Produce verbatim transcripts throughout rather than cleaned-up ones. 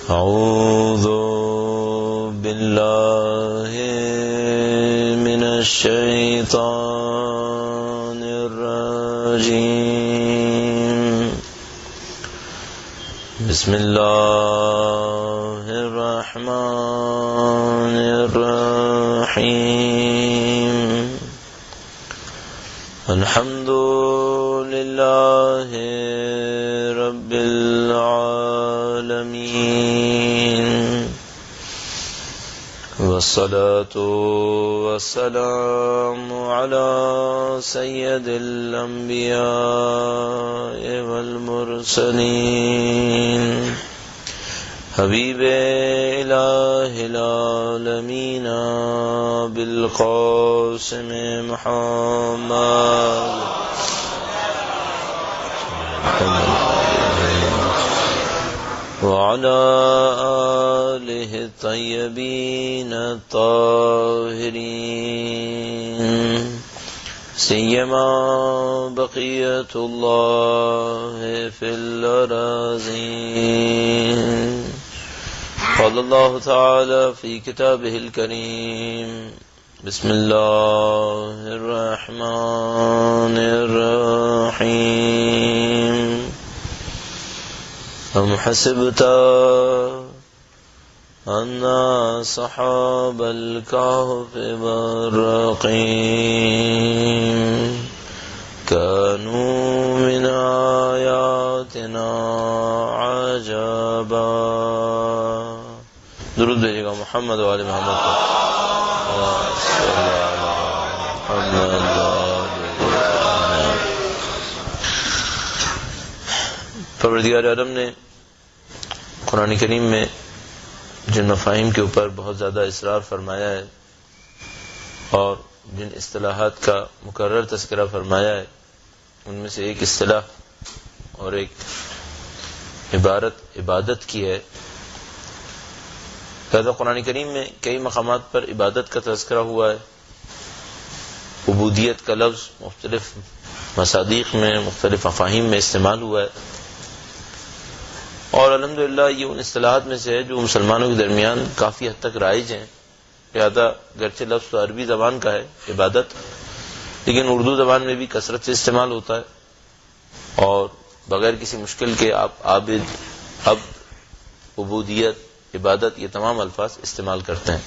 أعوذ بالله من الشيطان الرجيم بسم الله الرحمن الرحيم الحمد لله رب العالمين والصلاة والسلام على سيد الأنبياء والمرسلين حبيب إله العالمين بالقاسم محمد وعلى آله الطيبين الطاهرين سيما بقية الله في الأراضين. قال الله تعالى في كتابه الكريم بسم الله الرحمن الرحيم أم حسبت أن أصحاب الكهف والرقيم كانوا من آياتنا عجبا. درود بھیجے گا محمد و آل محمد کو. پروردگار عالم نے قرآن کریم میں جن مفاہیم کے اوپر بہت زیادہ اصرار فرمایا ہے اور جن اصطلاحات کا مکرر تذکرہ فرمایا ہے ان میں سے ایک اصطلاح اور ایک عبارت عبادت کی ہے. لہذا قرآن کریم میں کئی مقامات پر عبادت کا تذکرہ ہوا ہے. عبودیت کا لفظ مختلف مصادیق میں مختلف مفاہیم میں استعمال ہوا ہے اور الحمدللہ یہ ان اصطلاحات میں سے ہے جو مسلمانوں کے درمیان کافی حد تک رائج ہیں. لہذا گرچہ لفظ تو عربی زبان کا ہے عبادت، لیکن اردو زبان میں بھی کثرت سے استعمال ہوتا ہے اور بغیر کسی مشکل کے آپ عابد، عبد، عبودیت، عبادت یہ تمام الفاظ استعمال کرتے ہیں.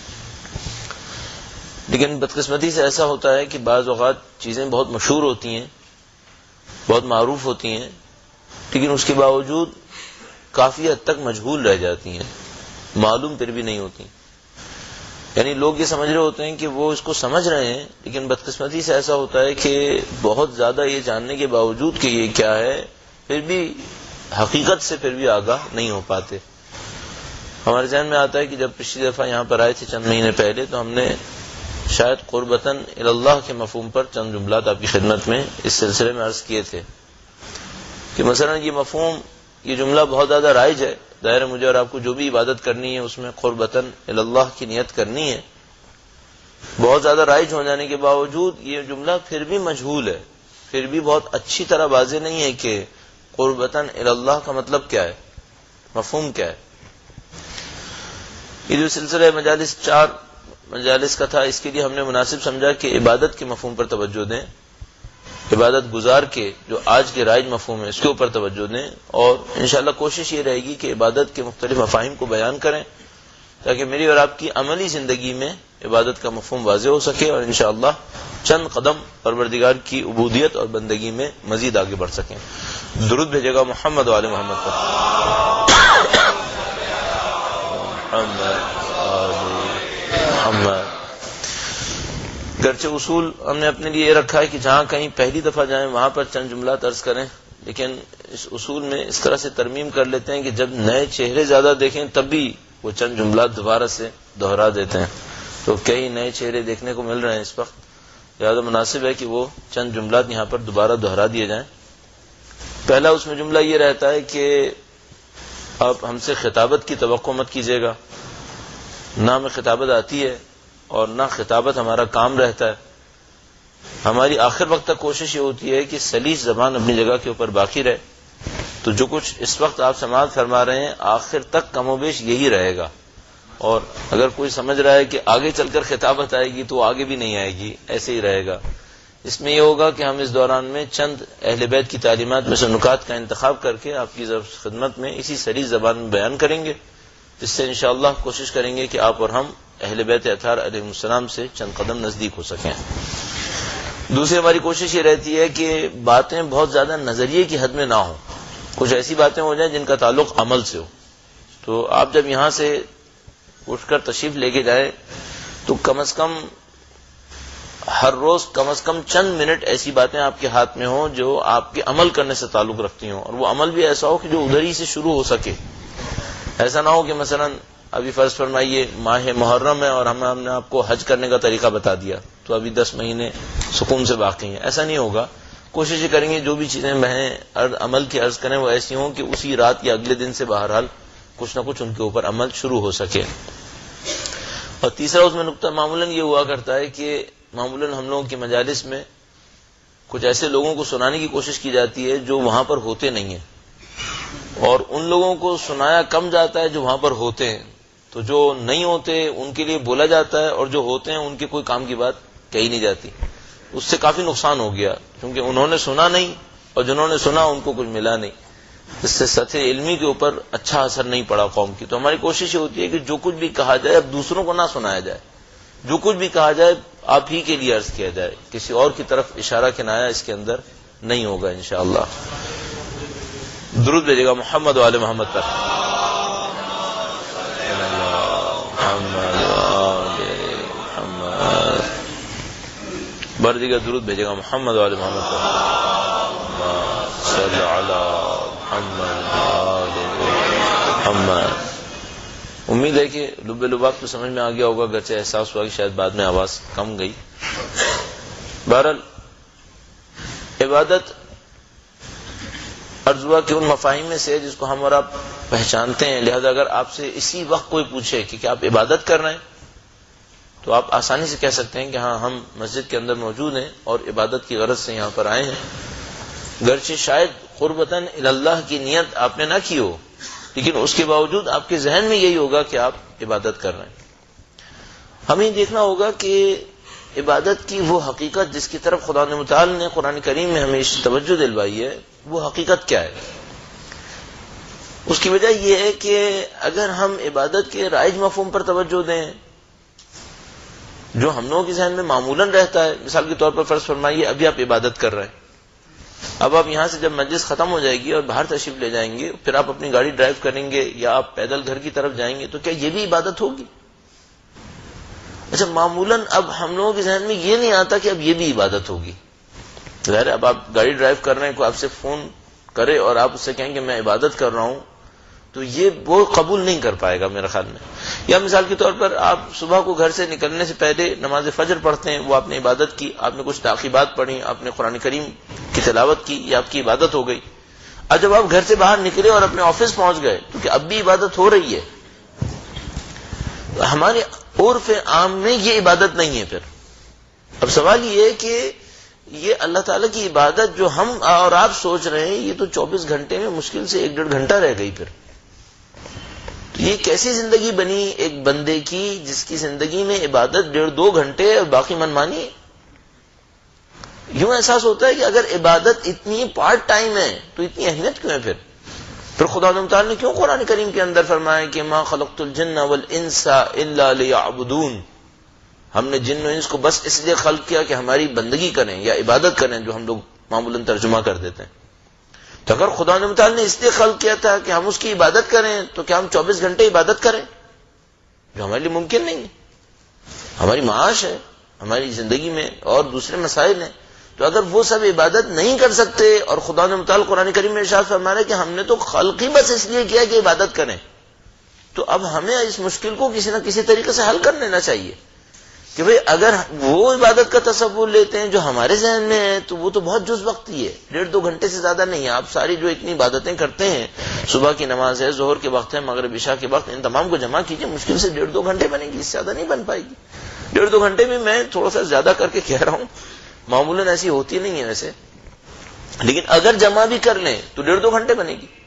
لیکن بدقسمتی سے ایسا ہوتا ہے کہ بعض اوقات چیزیں بہت مشہور ہوتی ہیں، بہت معروف ہوتی ہیں، لیکن اس کے باوجود کافی حد تک مجہول رہ جاتی ہیں، معلوم پھر بھی نہیں ہوتی. یعنی لوگ یہ سمجھ رہے ہوتے ہیں کہ وہ اس کو سمجھ رہے ہیں، لیکن بدقسمتی سے ایسا ہوتا ہے کہ بہت زیادہ یہ جاننے کے باوجود کہ یہ کیا ہے پھر بھی حقیقت سے پھر بھی آگاہ نہیں ہو پاتے. ہمارے ذہن میں آتا ہے کہ جب پچھلی دفعہ یہاں پر آئے تھے چند مہینے پہلے تو ہم نے شاید قربتاً اللہ کے مفہوم پر چند جملات آپ کی خدمت میں اس سلسلے میں عرض کیے تھے کہ مثلا یہ مفہوم، یہ جملہ بہت زیادہ رائج ہے. ظاہر ہے مجھے اور آپ کو جو بھی عبادت کرنی ہے اس میں قربتاً اللہ کی نیت کرنی ہے. بہت زیادہ رائج ہو جانے کے باوجود یہ جملہ پھر بھی مجہول ہے، پھر بھی بہت اچھی طرح واضح نہیں ہے کہ قربتاً اللہ کا مطلب کیا ہے، مفہوم کیا ہے. یہ جو سلسلہ مجالس چار مجالس کا تھا، اس کے لیے ہم نے مناسب سمجھا کہ عبادت کے مفہوم پر توجہ دیں، عبادت گزار کے جو آج کے رائج مفہوم ہے اس کے اوپر توجہ دیں، اور انشاءاللہ کوشش یہ رہے گی کہ عبادت کے مختلف مفاہیم کو بیان کریں تاکہ میری اور آپ کی عملی زندگی میں عبادت کا مفہوم واضح ہو سکے اور انشاءاللہ چند قدم پروردگار کی عبودیت اور بندگی میں مزید آگے بڑھ سکیں. درود بھیجے گا محمد و آل محمد پر. محمد گرچہ اصول ہم نے اپنے لیے یہ رکھا ہے کہ جہاں کہیں پہلی دفعہ جائیں وہاں پر چند جملات عرض کریں، لیکن اس اصول میں اس طرح سے ترمیم کر لیتے ہیں کہ جب نئے چہرے زیادہ دیکھیں تب بھی وہ چند جملات دوبارہ سے دہرا دیتے ہیں. تو کئی نئے چہرے دیکھنے کو مل رہے ہیں اس وقت، لہذا مناسب ہے کہ وہ چند جملات یہاں پر دوبارہ دہرا دیے جائیں. پہلا اس میں جملہ یہ رہتا ہے کہ آپ ہم سے خطابت کی توقع مت کیجیے گا. نہ ہمیں خطابت آتی ہے اور نہ خطابت ہمارا کام رہتا ہے. ہماری آخر وقت تک کوشش یہ ہوتی ہے کہ سلیس زبان اپنی جگہ کے اوپر باقی رہے. تو جو کچھ اس وقت آپ سماعت فرما رہے ہیں آخر تک کم و بیش یہی رہے گا، اور اگر کوئی سمجھ رہا ہے کہ آگے چل کر خطابت آئے گی تو آگے بھی نہیں آئے گی، ایسے ہی رہے گا۔ اس میں یہ ہوگا کہ ہم اس دوران میں چند اہل بیت کی تعلیمات میں سے نکات کا انتخاب کر کے آپ کی خدمت میں اسی سریح زبان میں بیان کریں گے، جس سے انشاءاللہ کوشش کریں گے کہ آپ اور ہم اہل بیت اطہار علیہ السلام سے چند قدم نزدیک ہو سکیں۔ دوسری ہماری کوشش یہ رہتی ہے کہ باتیں بہت زیادہ نظریے کی حد میں نہ ہوں، کچھ ایسی باتیں ہو جائیں جن کا تعلق عمل سے ہو۔ تو آپ جب یہاں سے اٹھ کر تشریف لے کے جائیں تو کم از کم ہر روز کم از کم چند منٹ ایسی باتیں آپ کے ہاتھ میں ہوں جو آپ کے عمل کرنے سے تعلق رکھتی ہوں، اور وہ عمل بھی ایسا ہو کہ جو ادھر ہی سے شروع ہو سکے۔ ایسا نہ ہو کہ مثلا ابھی فرض فرمائیے ماہ محرم ہے اور ہم ہم نے آپ کو حج کرنے کا طریقہ بتا دیا تو ابھی دس مہینے سکون سے باقی ہیں، ایسا نہیں ہوگا۔ کوشش یہ کریں گے جو بھی چیزیں بہیں عمل کی عرض کریں وہ ایسی ہوں کہ اسی رات یا اگلے دن سے بہرحال کچھ نہ کچھ ان کے اوپر عمل شروع ہو سکے۔ اور تیسرا اس میں نقطہ معمولاً یہ ہوا کرتا ہے کہ معمولاً ہم لوگوں کی مجالس میں کچھ ایسے لوگوں کو سنانے کی کوشش کی جاتی ہے جو وہاں پر ہوتے نہیں ہیں، اور ان لوگوں کو سنایا کم جاتا ہے جو وہاں پر ہوتے ہیں۔ تو جو نہیں ہوتے ان کے لیے بولا جاتا ہے، اور جو ہوتے ہیں ان کے کوئی کام کی بات کہی نہیں جاتی۔ اس سے کافی نقصان ہو گیا، کیونکہ انہوں نے سنا نہیں اور جنہوں نے سنا ان کو کچھ ملا نہیں۔ اس سے سطح علمی کے اوپر اچھا اثر نہیں پڑا قوم کی۔ تو ہماری کوشش یہ ہوتی ہے کہ جو کچھ بھی کہا جائے اب دوسروں کو نہ سنایا جائے، جو کچھ بھی کہا جائے آپ ہی کے لیے عرض کیا جائے، کسی اور کی طرف اشارہ کنایا اس کے اندر نہیں ہوگا انشاءاللہ۔ درود بھیجے گا محمد وآل محمد پر۔ بر دیگر درود بھیجے گا محمد وآل محمد پر۔ صلی علی محمد وآل محمد۔ امید ہے کہ لب لباب تو سمجھ میں آ گیا ہوگا، گرچہ احساس ہوا کہ شاید بعد میں آواز کم گئی۔ بہرحال عبادت عرض ہوا کہ ان مفاہیم میں سے جس کو ہم اور آپ پہچانتے ہیں، لہذا اگر آپ سے اسی وقت کوئی پوچھے کہ کیا آپ عبادت کر رہے ہیں تو آپ آسانی سے کہہ سکتے ہیں کہ ہاں ہم مسجد کے اندر موجود ہیں اور عبادت کی غرض سے یہاں پر آئے ہیں۔ گرچہ شاید قربتاً اللہ کی نیت آپ نے نہ کی ہو، لیکن اس کے باوجود آپ کے ذہن میں یہی ہوگا کہ آپ عبادت کر رہے ہیں۔ ہمیں دیکھنا ہوگا کہ عبادت کی وہ حقیقت جس کی طرف خدا متعال نے قرآن کریم میں ہمیں توجہ دلوائی ہے، وہ حقیقت کیا ہے؟ اس کی وجہ یہ ہے کہ اگر ہم عبادت کے رائج مفہوم پر توجہ دیں جو ہم لوگوں کے ذہن میں معمولاً رہتا ہے، مثال کے طور پر فرض فرمائیے ابھی آپ عبادت کر رہے ہیں، اب آپ یہاں سے جب مجلس ختم ہو جائے گی اور باہر تشریف لے جائیں گے، پھر آپ اپنی گاڑی ڈرائیو کریں گے یا آپ پیدل گھر کی طرف جائیں گے، تو کیا یہ بھی عبادت ہوگی؟ اچھا، معمولاً اب ہم لوگوں کے ذہن میں یہ نہیں آتا کہ اب یہ بھی عبادت ہوگی۔ ظاہر ہے اب آپ گاڑی ڈرائیو کر رہے ہیں، کوئی آپ سے فون کرے اور آپ اس سے کہیں کہ میں عبادت کر رہا ہوں، تو یہ وہ قبول نہیں کر پائے گا میرے خیال میں۔ یا مثال کے طور پر آپ صبح کو گھر سے نکلنے سے پہلے نماز فجر پڑھتے ہیں، وہ آپ نے عبادت کی، آپ نے کچھ تعقیبات پڑھی، آپ نے قرآن کریم کی تلاوت کی، یہ آپ کی عبادت ہو گئی۔ اب جب آپ گھر سے باہر نکلے اور اپنے آفس پہنچ گئے تو کہ اب بھی عبادت ہو رہی ہے؟ ہمارے عرف عام میں یہ عبادت نہیں ہے۔ پھر اب سوال یہ ہے کہ یہ اللہ تعالیٰ کی عبادت جو ہم اور آپ سوچ رہے ہیں، یہ تو چوبیس گھنٹے میں مشکل سے ایک ڈیڑھ گھنٹہ رہ گئی۔ پھر تو یہ کیسی زندگی بنی ایک بندے کی جس کی زندگی میں عبادت ڈیڑھ دو گھنٹے اور باقی منمانی ہے؟ یوں احساس ہوتا ہے کہ اگر عبادت اتنی پارٹ ٹائم ہے تو اتنی اہمیت کیوں ہے؟ پھر پھر خدا تعالیٰ نے کیوں قرآن کریم کے اندر فرمایا کہ ما خلقت الجن والانس الا لیعبدون، ہم نے جن و انس کو بس اس لیے خلق کیا کہ ہماری بندگی کریں یا عبادت کریں، جو ہم لوگ معمولاً ترجمہ کر دیتے ہیں۔ تو اگر خدا تعالیٰ نے اس لیے خلق کیا تھا کہ ہم اس کی عبادت کریں، تو کیا ہم چوبیس گھنٹے عبادت کریں؟ جو ہمارے لیے ممکن نہیں ہے۔ ہماری معاش ہے، ہماری زندگی میں اور دوسرے مسائل ہیں، تو اگر وہ سب عبادت نہیں کر سکتے اور خدا نے متعال قرآن کریم میں ارشاد فرما رہا ہے کہ ہم نے تو خلق ہی بس اس لیے کیا کہ عبادت کریں، تو اب ہمیں اس مشکل کو کسی نہ کسی طریقے سے حل کر لینا چاہیے کہ بھئی اگر وہ عبادت کا تصور لیتے ہیں جو ہمارے ذہن میں ہے تو وہ تو بہت جز وقت ہی ہے، ڈیڑھ دو گھنٹے سے زیادہ نہیں ہے۔ آپ ساری جو اتنی عبادتیں کرتے ہیں، صبح کی نماز ہے، ظہر کے وقت ہے، مغرب عشاء کے وقت، ان تمام کو جمع کیجئے، مشکل سے ڈیڑھ دو گھنٹے بنے گی، اس سے زیادہ نہیں بن پائے گی۔ ڈیڑھ دو گھنٹے میں میں تھوڑا سا زیادہ کر کے کہہ رہا ہوں، معمولاً ایسی ہوتی نہیں ہے ویسے، لیکن اگر جمع بھی کر لیں تو ڈیڑھ دو گھنٹے بنے گی۔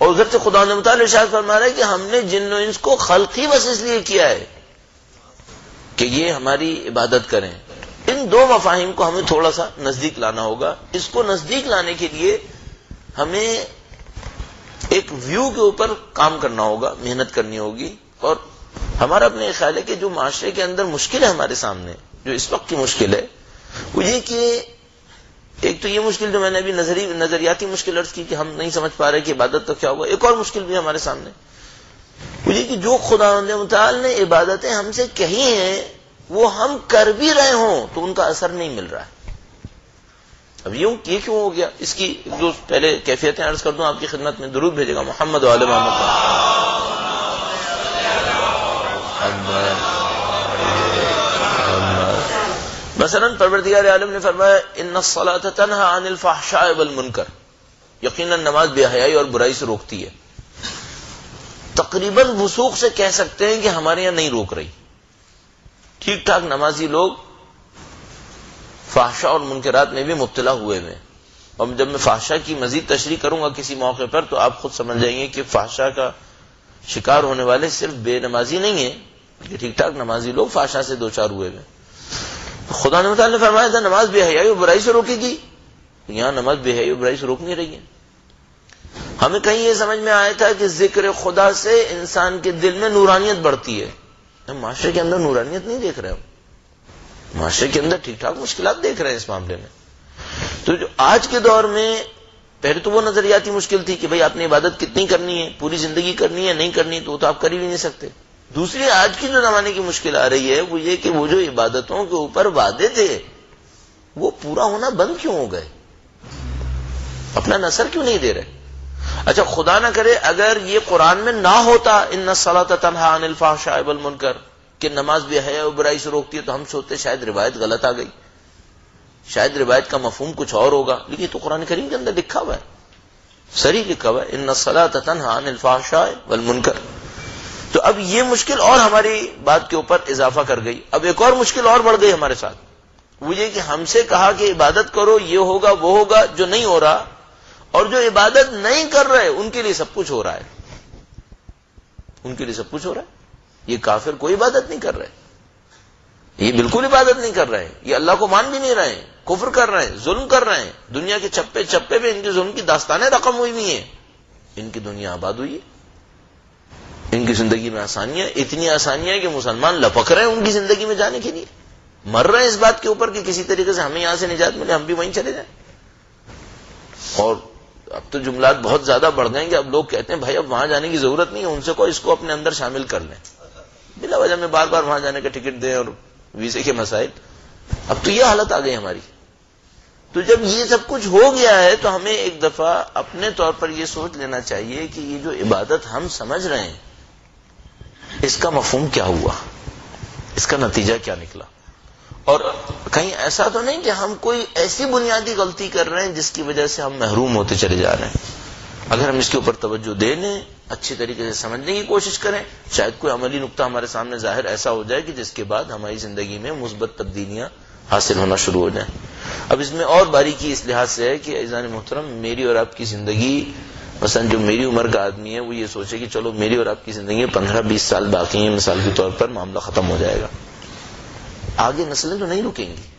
اور ادھر سے خدا نے متعالی ارشاد فرما رہا ہے کہ ہم نے جن و انس کو خلق ہی بس اس لیے کیا ہے کہ یہ ہماری عبادت کریں. ان دو مفاہیم کو ہمیں تھوڑا سا نزدیک لانا ہوگا. اس کو نزدیک لانے کے لیے ہمیں ایک ویو کے اوپر کام کرنا ہوگا، محنت کرنی ہوگی. اور ہمارا اپنے خیال ہے کہ جو معاشرے کے اندر مشکل ہے ہمارے سامنے، جو اس وقت کی مشکل ہے، وہ یہ کہ ایک تو یہ مشکل جو میں نے ابھی نظری نظریاتی مشکل عرض کی کہ ہم نہیں سمجھ پا رہے کہ عبادت تو کیا ہوگا. ایک اور مشکل بھی ہمارے سامنے، وہ یہ کہ جو خدا متعال نے عبادتیں ہم سے کہی ہیں وہ ہم کر بھی رہے ہوں تو ان کا اثر نہیں مل رہا ہے. اب یوں یہ کیوں ہو گیا؟ اس کی جو پہلے کیفیتیں عرض کر دوں آپ کی خدمت میں. درود بھیجے گا محمد وعلی محمد. مثلا پروردگار عالم نے فرمایا ان الصلاۃ تنہی عن الفحشاء والمنکر، یقیناً نماز بے حیائی اور برائی سے روکتی ہے. تقریباً وثوق سے کہہ سکتے ہیں کہ ہمارے یہاں نہیں روک رہی. ٹھیک ٹھاک نمازی لوگ فحشاء اور منکرات میں بھی مبتلا ہوئے ہیں. اور جب میں فحشاء کی مزید تشریح کروں گا کسی موقع پر تو آپ خود سمجھ جائیں گے کہ فحشاء کا شکار ہونے والے صرف بے نمازی نہیں ہیں، کہ ٹھیک ٹھاک نمازی لوگ فحشاء سے دوچار ہوئے ہیں. خدا نے تعالیٰ نے فرمایا تھا نماز بے حیائی اور برائی سے روکے گی، یہاں نماز بے حیائی اور برائی سے روک نہیں رہی ہے. ہمیں کہیں یہ سمجھ میں آیا تھا کہ ذکر خدا سے انسان کے دل میں نورانیت بڑھتی ہے. ہم معاشرے کے اندر نورانیت نہیں دیکھ رہے، ہم معاشرے کے اندر ٹھیک ٹھاک مشکلات دیکھ رہے ہیں اس معاملے میں. تو جو آج کے دور میں، پہلے تو وہ نظریاتی مشکل تھی کہ بھئی آپ نے عبادت کتنی کرنی ہے، پوری زندگی کرنی ہے، نہیں کرنی تو وہ تو آپ کر ہی نہیں سکتے. دوسری آج کی جو زمانے کی مشکل آ رہی ہے وہ یہ کہ وہ جو عبادتوں کے اوپر وعدے تھے وہ پورا ہونا بند کیوں ہو گئے، اپنا نصر کیوں نہیں دے رہے. اچھا خدا نہ کرے اگر یہ قرآن میں نہ ہوتا ان الصلاۃ تنہی عن الفحشاء والمنکر کہ نماز بے حیا و برائی سے روکتی ہے، تو ہم سوچتے شاید روایت غلط آ گئی، شاید روایت کا مفہوم کچھ اور ہوگا. لیکن تو قرآن کریم کے اندر لکھا ہوا ہے، صریح لکھا ہوا ہے ان الصلاۃ تنہی عن الفحشاء والمنکر. تو اب یہ مشکل اور ہماری بات کے اوپر اضافہ کر گئی. اب ایک اور مشکل اور بڑھ گئی ہمارے ساتھ، وہ یہ کہ ہم سے کہا کہ عبادت کرو، یہ ہوگا وہ ہوگا، جو نہیں ہو رہا. اور جو عبادت نہیں کر رہے ان کے لیے سب کچھ ہو رہا ہے، ان کے لیے سب کچھ ہو رہا ہے. یہ کافر کوئی عبادت نہیں کر رہے، یہ بالکل عبادت نہیں کر رہے، یہ اللہ کو مان بھی نہیں رہے، کفر کر رہے ہیں، ظلم کر رہے ہیں. دنیا کے چپے چپے پہ ان کے ظلم کی داستانیں رقم ہوئی ہوئی ہیں. ان کی دنیا آباد ہوئی ہے، ان کی زندگی میں آسانیاں، اتنی آسانیاں کہ مسلمان لپک رہے ہیں ان کی زندگی میں جانے کے لیے، مر رہے ہیں اس بات کے اوپر کہ کسی طریقے سے ہمیں یہاں سے نجات ملے، ہم بھی وہیں چلے جائیں. اور اب تو جملات بہت زیادہ بڑھ جائیں گے. اب لوگ کہتے ہیں بھائی اب وہاں جانے کی ضرورت نہیں ہے، ان سے کو اس کو اپنے اندر شامل کر لیں، بلا وجہ میں بار بار وہاں جانے کا ٹکٹ دیں اور ویزے کے مسائل. اب تو یہ حالت آ گئی ہماری. تو جب یہ سب کچھ ہو گیا ہے تو ہمیں ایک دفعہ اپنے طور پر یہ سوچ لینا چاہیے کہ یہ جو عبادت ہم سمجھ رہے ہیں اس کا مفہوم کیا ہوا، اس کا نتیجہ کیا نکلا. اور کہیں ایسا تو نہیں کہ ہم کوئی ایسی بنیادی غلطی کر رہے ہیں جس کی وجہ سے ہم محروم ہوتے چلے جا رہے ہیں. اگر ہم اس کے اوپر توجہ دے لیں، اچھی طریقے سے سمجھنے کی کوشش کریں، شاید کوئی عملی نقطہ ہمارے سامنے ظاہر ایسا ہو جائے کہ جس کے بعد ہماری زندگی میں مثبت تبدیلیاں حاصل ہونا شروع ہو جائیں. اب اس میں اور باریکی اس لحاظ سے ہے کہ عزیزان محترم، میری اور آپ کی زندگی، مثلا جو میری عمر کا آدمی ہے وہ یہ سوچے کہ چلو میری اور آپ کی زندگی میں پندرہ بیس سال باقی ہیں، مثال کے طور پر معاملہ ختم ہو جائے گا، آگے نسلیں تو نہیں رکیں گی.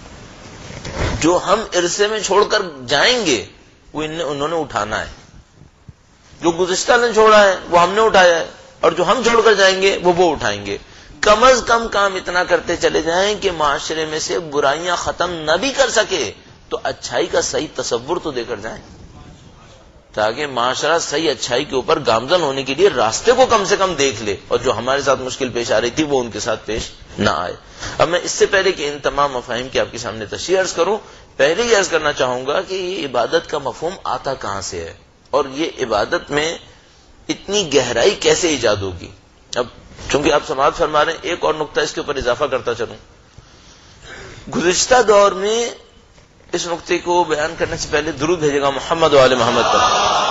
جو ہم عرصے میں چھوڑ کر جائیں گے وہ انہوں نے اٹھانا ہے، جو گزشتہ نے چھوڑا ہے وہ ہم نے اٹھایا ہے، اور جو ہم چھوڑ کر جائیں گے وہ وہ اٹھائیں گے. کم از کم کام اتنا کرتے چلے جائیں کہ معاشرے میں سے برائیاں ختم نہ بھی کر سکے تو اچھائی کا صحیح تصور تو دے کر جائیں، تاکہ معاشرہ صحیح اچھائی کے اوپر گامزن ہونے کے لیے راستے کو کم سے کم دیکھ لے، اور جو ہمارے ساتھ مشکل پیش آ رہی تھی وہ ان کے ساتھ پیش نہ آئے. اب میں اس سے پہلے کہ ان تمام مفاہیم کی آپ کے سامنے تشریح عرض کروں، پہلے یہ عرض کرنا چاہوں گا کہ یہ عبادت کا مفہوم آتا کہاں سے ہے، اور یہ عبادت میں اتنی گہرائی کیسے ایجاد ہوگی. اب چونکہ آپ سماعت فرما رہے ہیں، ایک اور نقطہ اس کے اوپر اضافہ کرتا چلوں. گزشتہ دور میں اس نقطے کو بیان کرنے سے پہلے درود بھیجے گا محمد و آل محمد پر.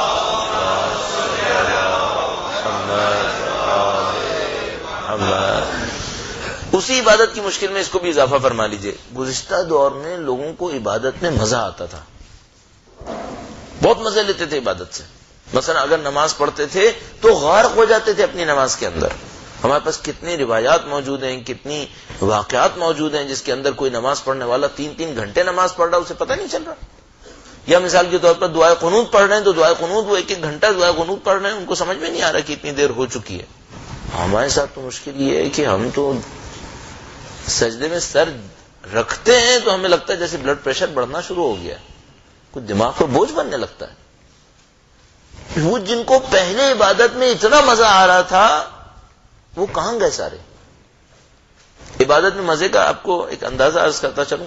اسی عبادت کی مشکل میں اس کو بھی اضافہ فرما لیجئے. گزشتہ دور میں لوگوں کو عبادت میں مزہ آتا تھا، بہت مزے لیتے تھے عبادت سے. مثلا اگر نماز پڑھتے تھے تو غارق ہو جاتے تھے اپنی نماز کے اندر. ہمارے پاس کتنی روایات موجود ہیں, کتنی واقعات موجود ہیں جس کے اندر کوئی نماز پڑھنے والا تین تین گھنٹے نماز پڑھ رہا اسے پتہ نہیں چل رہا. یا مثال کے طور پر دعائے قنوت پڑھ رہے ہیں تو دعائے قنوت وہ ایک ایک گھنٹہ دعائے قنوت پڑھ رہے ہیں, ان کو سمجھ میں نہیں آ رہا کہ اتنی دیر ہو چکی ہے. ہمارے ساتھ تو مشکل یہ ہے کہ ہم تو سجدے میں سر رکھتے ہیں تو ہمیں لگتا ہے جیسے بلڈ پریشر بڑھنا شروع ہو گیا ہے, کچھ دماغ پر بوجھ بننے لگتا ہے. وہ جن کو پہلے عبادت میں اتنا مزہ آ رہا تھا وہ کہاں گئے سارے؟ عبادت میں مزے کا آپ کو ایک اندازہ عرض کرتا چلوں,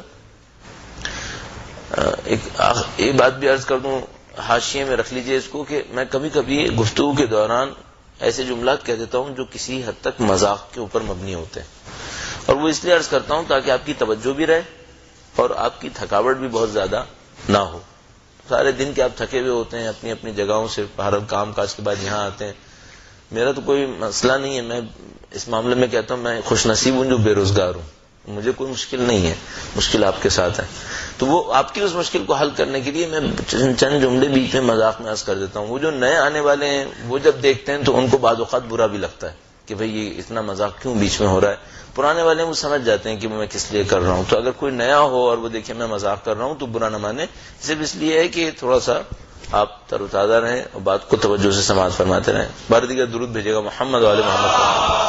ایک یہ بات بھی عرض کر دوں, حاشیے میں رکھ لیجئے اس کو, کہ میں کبھی کبھی گفتگو کے دوران ایسے جملات کہہ دیتا ہوں جو کسی حد تک مذاق کے اوپر مبنی ہوتے ہیں, اور وہ اس لیے عرض کرتا ہوں تاکہ آپ کی توجہ بھی رہے اور آپ کی تھکاوٹ بھی بہت زیادہ نہ ہو. سارے دن کے آپ تھکے ہوئے ہوتے ہیں, اپنی اپنی جگہوں سے ہر کام کاج کے بعد یہاں آتے ہیں. میرا تو کوئی مسئلہ نہیں ہے, میں اس معاملے میں کہتا ہوں میں خوش نصیب ہوں جو بے روزگار ہوں, مجھے کوئی مشکل نہیں ہے, مشکل آپ کے ساتھ ہے. تو وہ آپ کی اس مشکل کو حل کرنے کے لیے میں چند جملے بیچ میں مذاق میں عرض کر دیتا ہوں. وہ جو نئے آنے والے ہیں وہ جب دیکھتے ہیں تو ان کو بعض اوقات برا بھی لگتا ہے کہ بھئی یہ اتنا مذاق کیوں بیچ میں ہو رہا ہے. پرانے والے وہ سمجھ جاتے ہیں کہ میں کس لیے کر رہا ہوں. تو اگر کوئی نیا ہو اور وہ دیکھے میں مذاق کر رہا ہوں تو برا نہ مانے, صرف اس لیے ہے کہ تھوڑا سا آپ تر و تازہ رہیں اور بات کو توجہ سے سماعت فرماتے رہیں. بار دیگر درود بھیجے گا محمد والے محمد.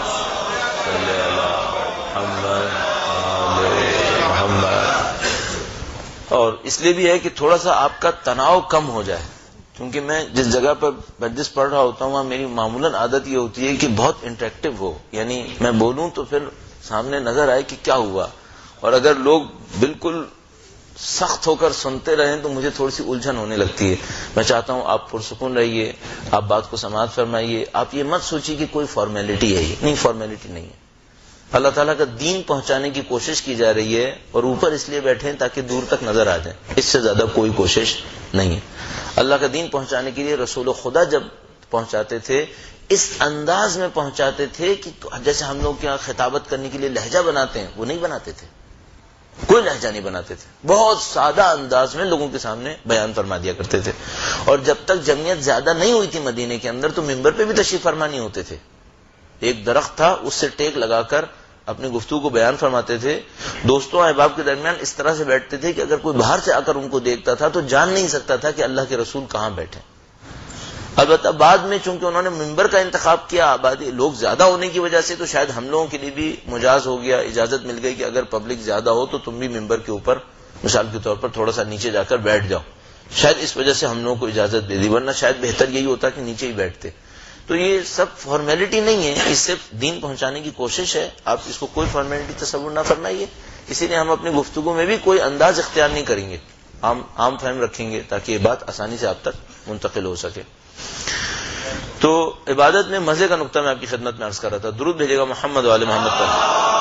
اور اس لیے بھی ہے کہ تھوڑا سا آپ کا تناؤ کم ہو جائے, کیونکہ میں جس جگہ پر مجلس پڑھ رہا ہوتا ہوں وہاں میری معمولاً عادت یہ ہوتی ہے کہ بہت انٹریکٹیو ہو, یعنی میں بولوں تو پھر سامنے نظر آئے کہ کیا ہوا, اور اگر لوگ بالکل سخت ہو کر سنتے رہیں تو مجھے تھوڑی سی الجھن ہونے لگتی ہے. میں چاہتا ہوں آپ پرسکون رہیے, آپ بات کو سماعت فرمائیے, آپ یہ مت سوچیے کہ کوئی فارمیلٹی ہے, یہ نہیں, فارمیلٹی نہیں ہے. اللہ تعالیٰ کا دین پہنچانے کی کوشش کی جا رہی ہے, اور اوپر اس لیے بیٹھے ہیں تاکہ دور تک نظر آ جائیں, اس سے زیادہ کوئی کوشش نہیں ہے. اللہ کا دین پہنچانے کے لیے رسول خدا جب پہنچاتے تھے اس انداز میں پہنچاتے تھے کہ جیسے ہم لوگ کیا خطابت کرنے کے لیے لہجہ بناتے ہیں, وہ نہیں بناتے تھے, کوئی لہجہ نہیں بناتے تھے, بہت سادہ انداز میں لوگوں کے سامنے بیان فرما دیا کرتے تھے. اور جب تک جمعیت زیادہ نہیں ہوئی تھی مدینے کے اندر تو ممبر پہ بھی تشریف فرما نہیں ہوتے تھے, ایک درخت تھا اس سے ٹیک لگا کر اپنی گفتگو کو بیان فرماتے تھے. دوستوں احباب کے درمیان اس طرح سے بیٹھتے تھے کہ اگر کوئی باہر سے آ کر ان کو دیکھتا تھا تو جان نہیں سکتا تھا کہ اللہ کے رسول کہاں بیٹھے. البتہ بعد میں چونکہ انہوں نے ممبر کا انتخاب کیا, آبادی لوگ زیادہ ہونے کی وجہ سے, تو شاید ہم لوگوں کے لیے بھی مجاز ہو گیا, اجازت مل گئی کہ اگر پبلک زیادہ ہو تو تم بھی ممبر کے اوپر مثال کے طور پر تھوڑا سا نیچے جا کر بیٹھ جاؤ. شاید اس وجہ سے ہم لوگوں کو اجازت دے دی, ورنہ شاید بہتر یہی ہوتا کہ نیچے ہی بیٹھتے. تو یہ سب فارمیلٹی نہیں ہے, اس سے دین پہنچانے کی کوشش ہے, آپ اس کو کوئی فارمیلٹی تصور نہ فرمائیے. اسی لیے ہم اپنی گفتگو میں بھی کوئی انداز اختیار نہیں کریں گے, عام عام فہم رکھیں گے تاکہ یہ بات آسانی سے آپ تک منتقل ہو سکے. تو عبادت میں مزے کا نقطہ میں آپ کی خدمت میں عرض کر رہا تھا. درود بھیجے گا محمد والے محمد پر.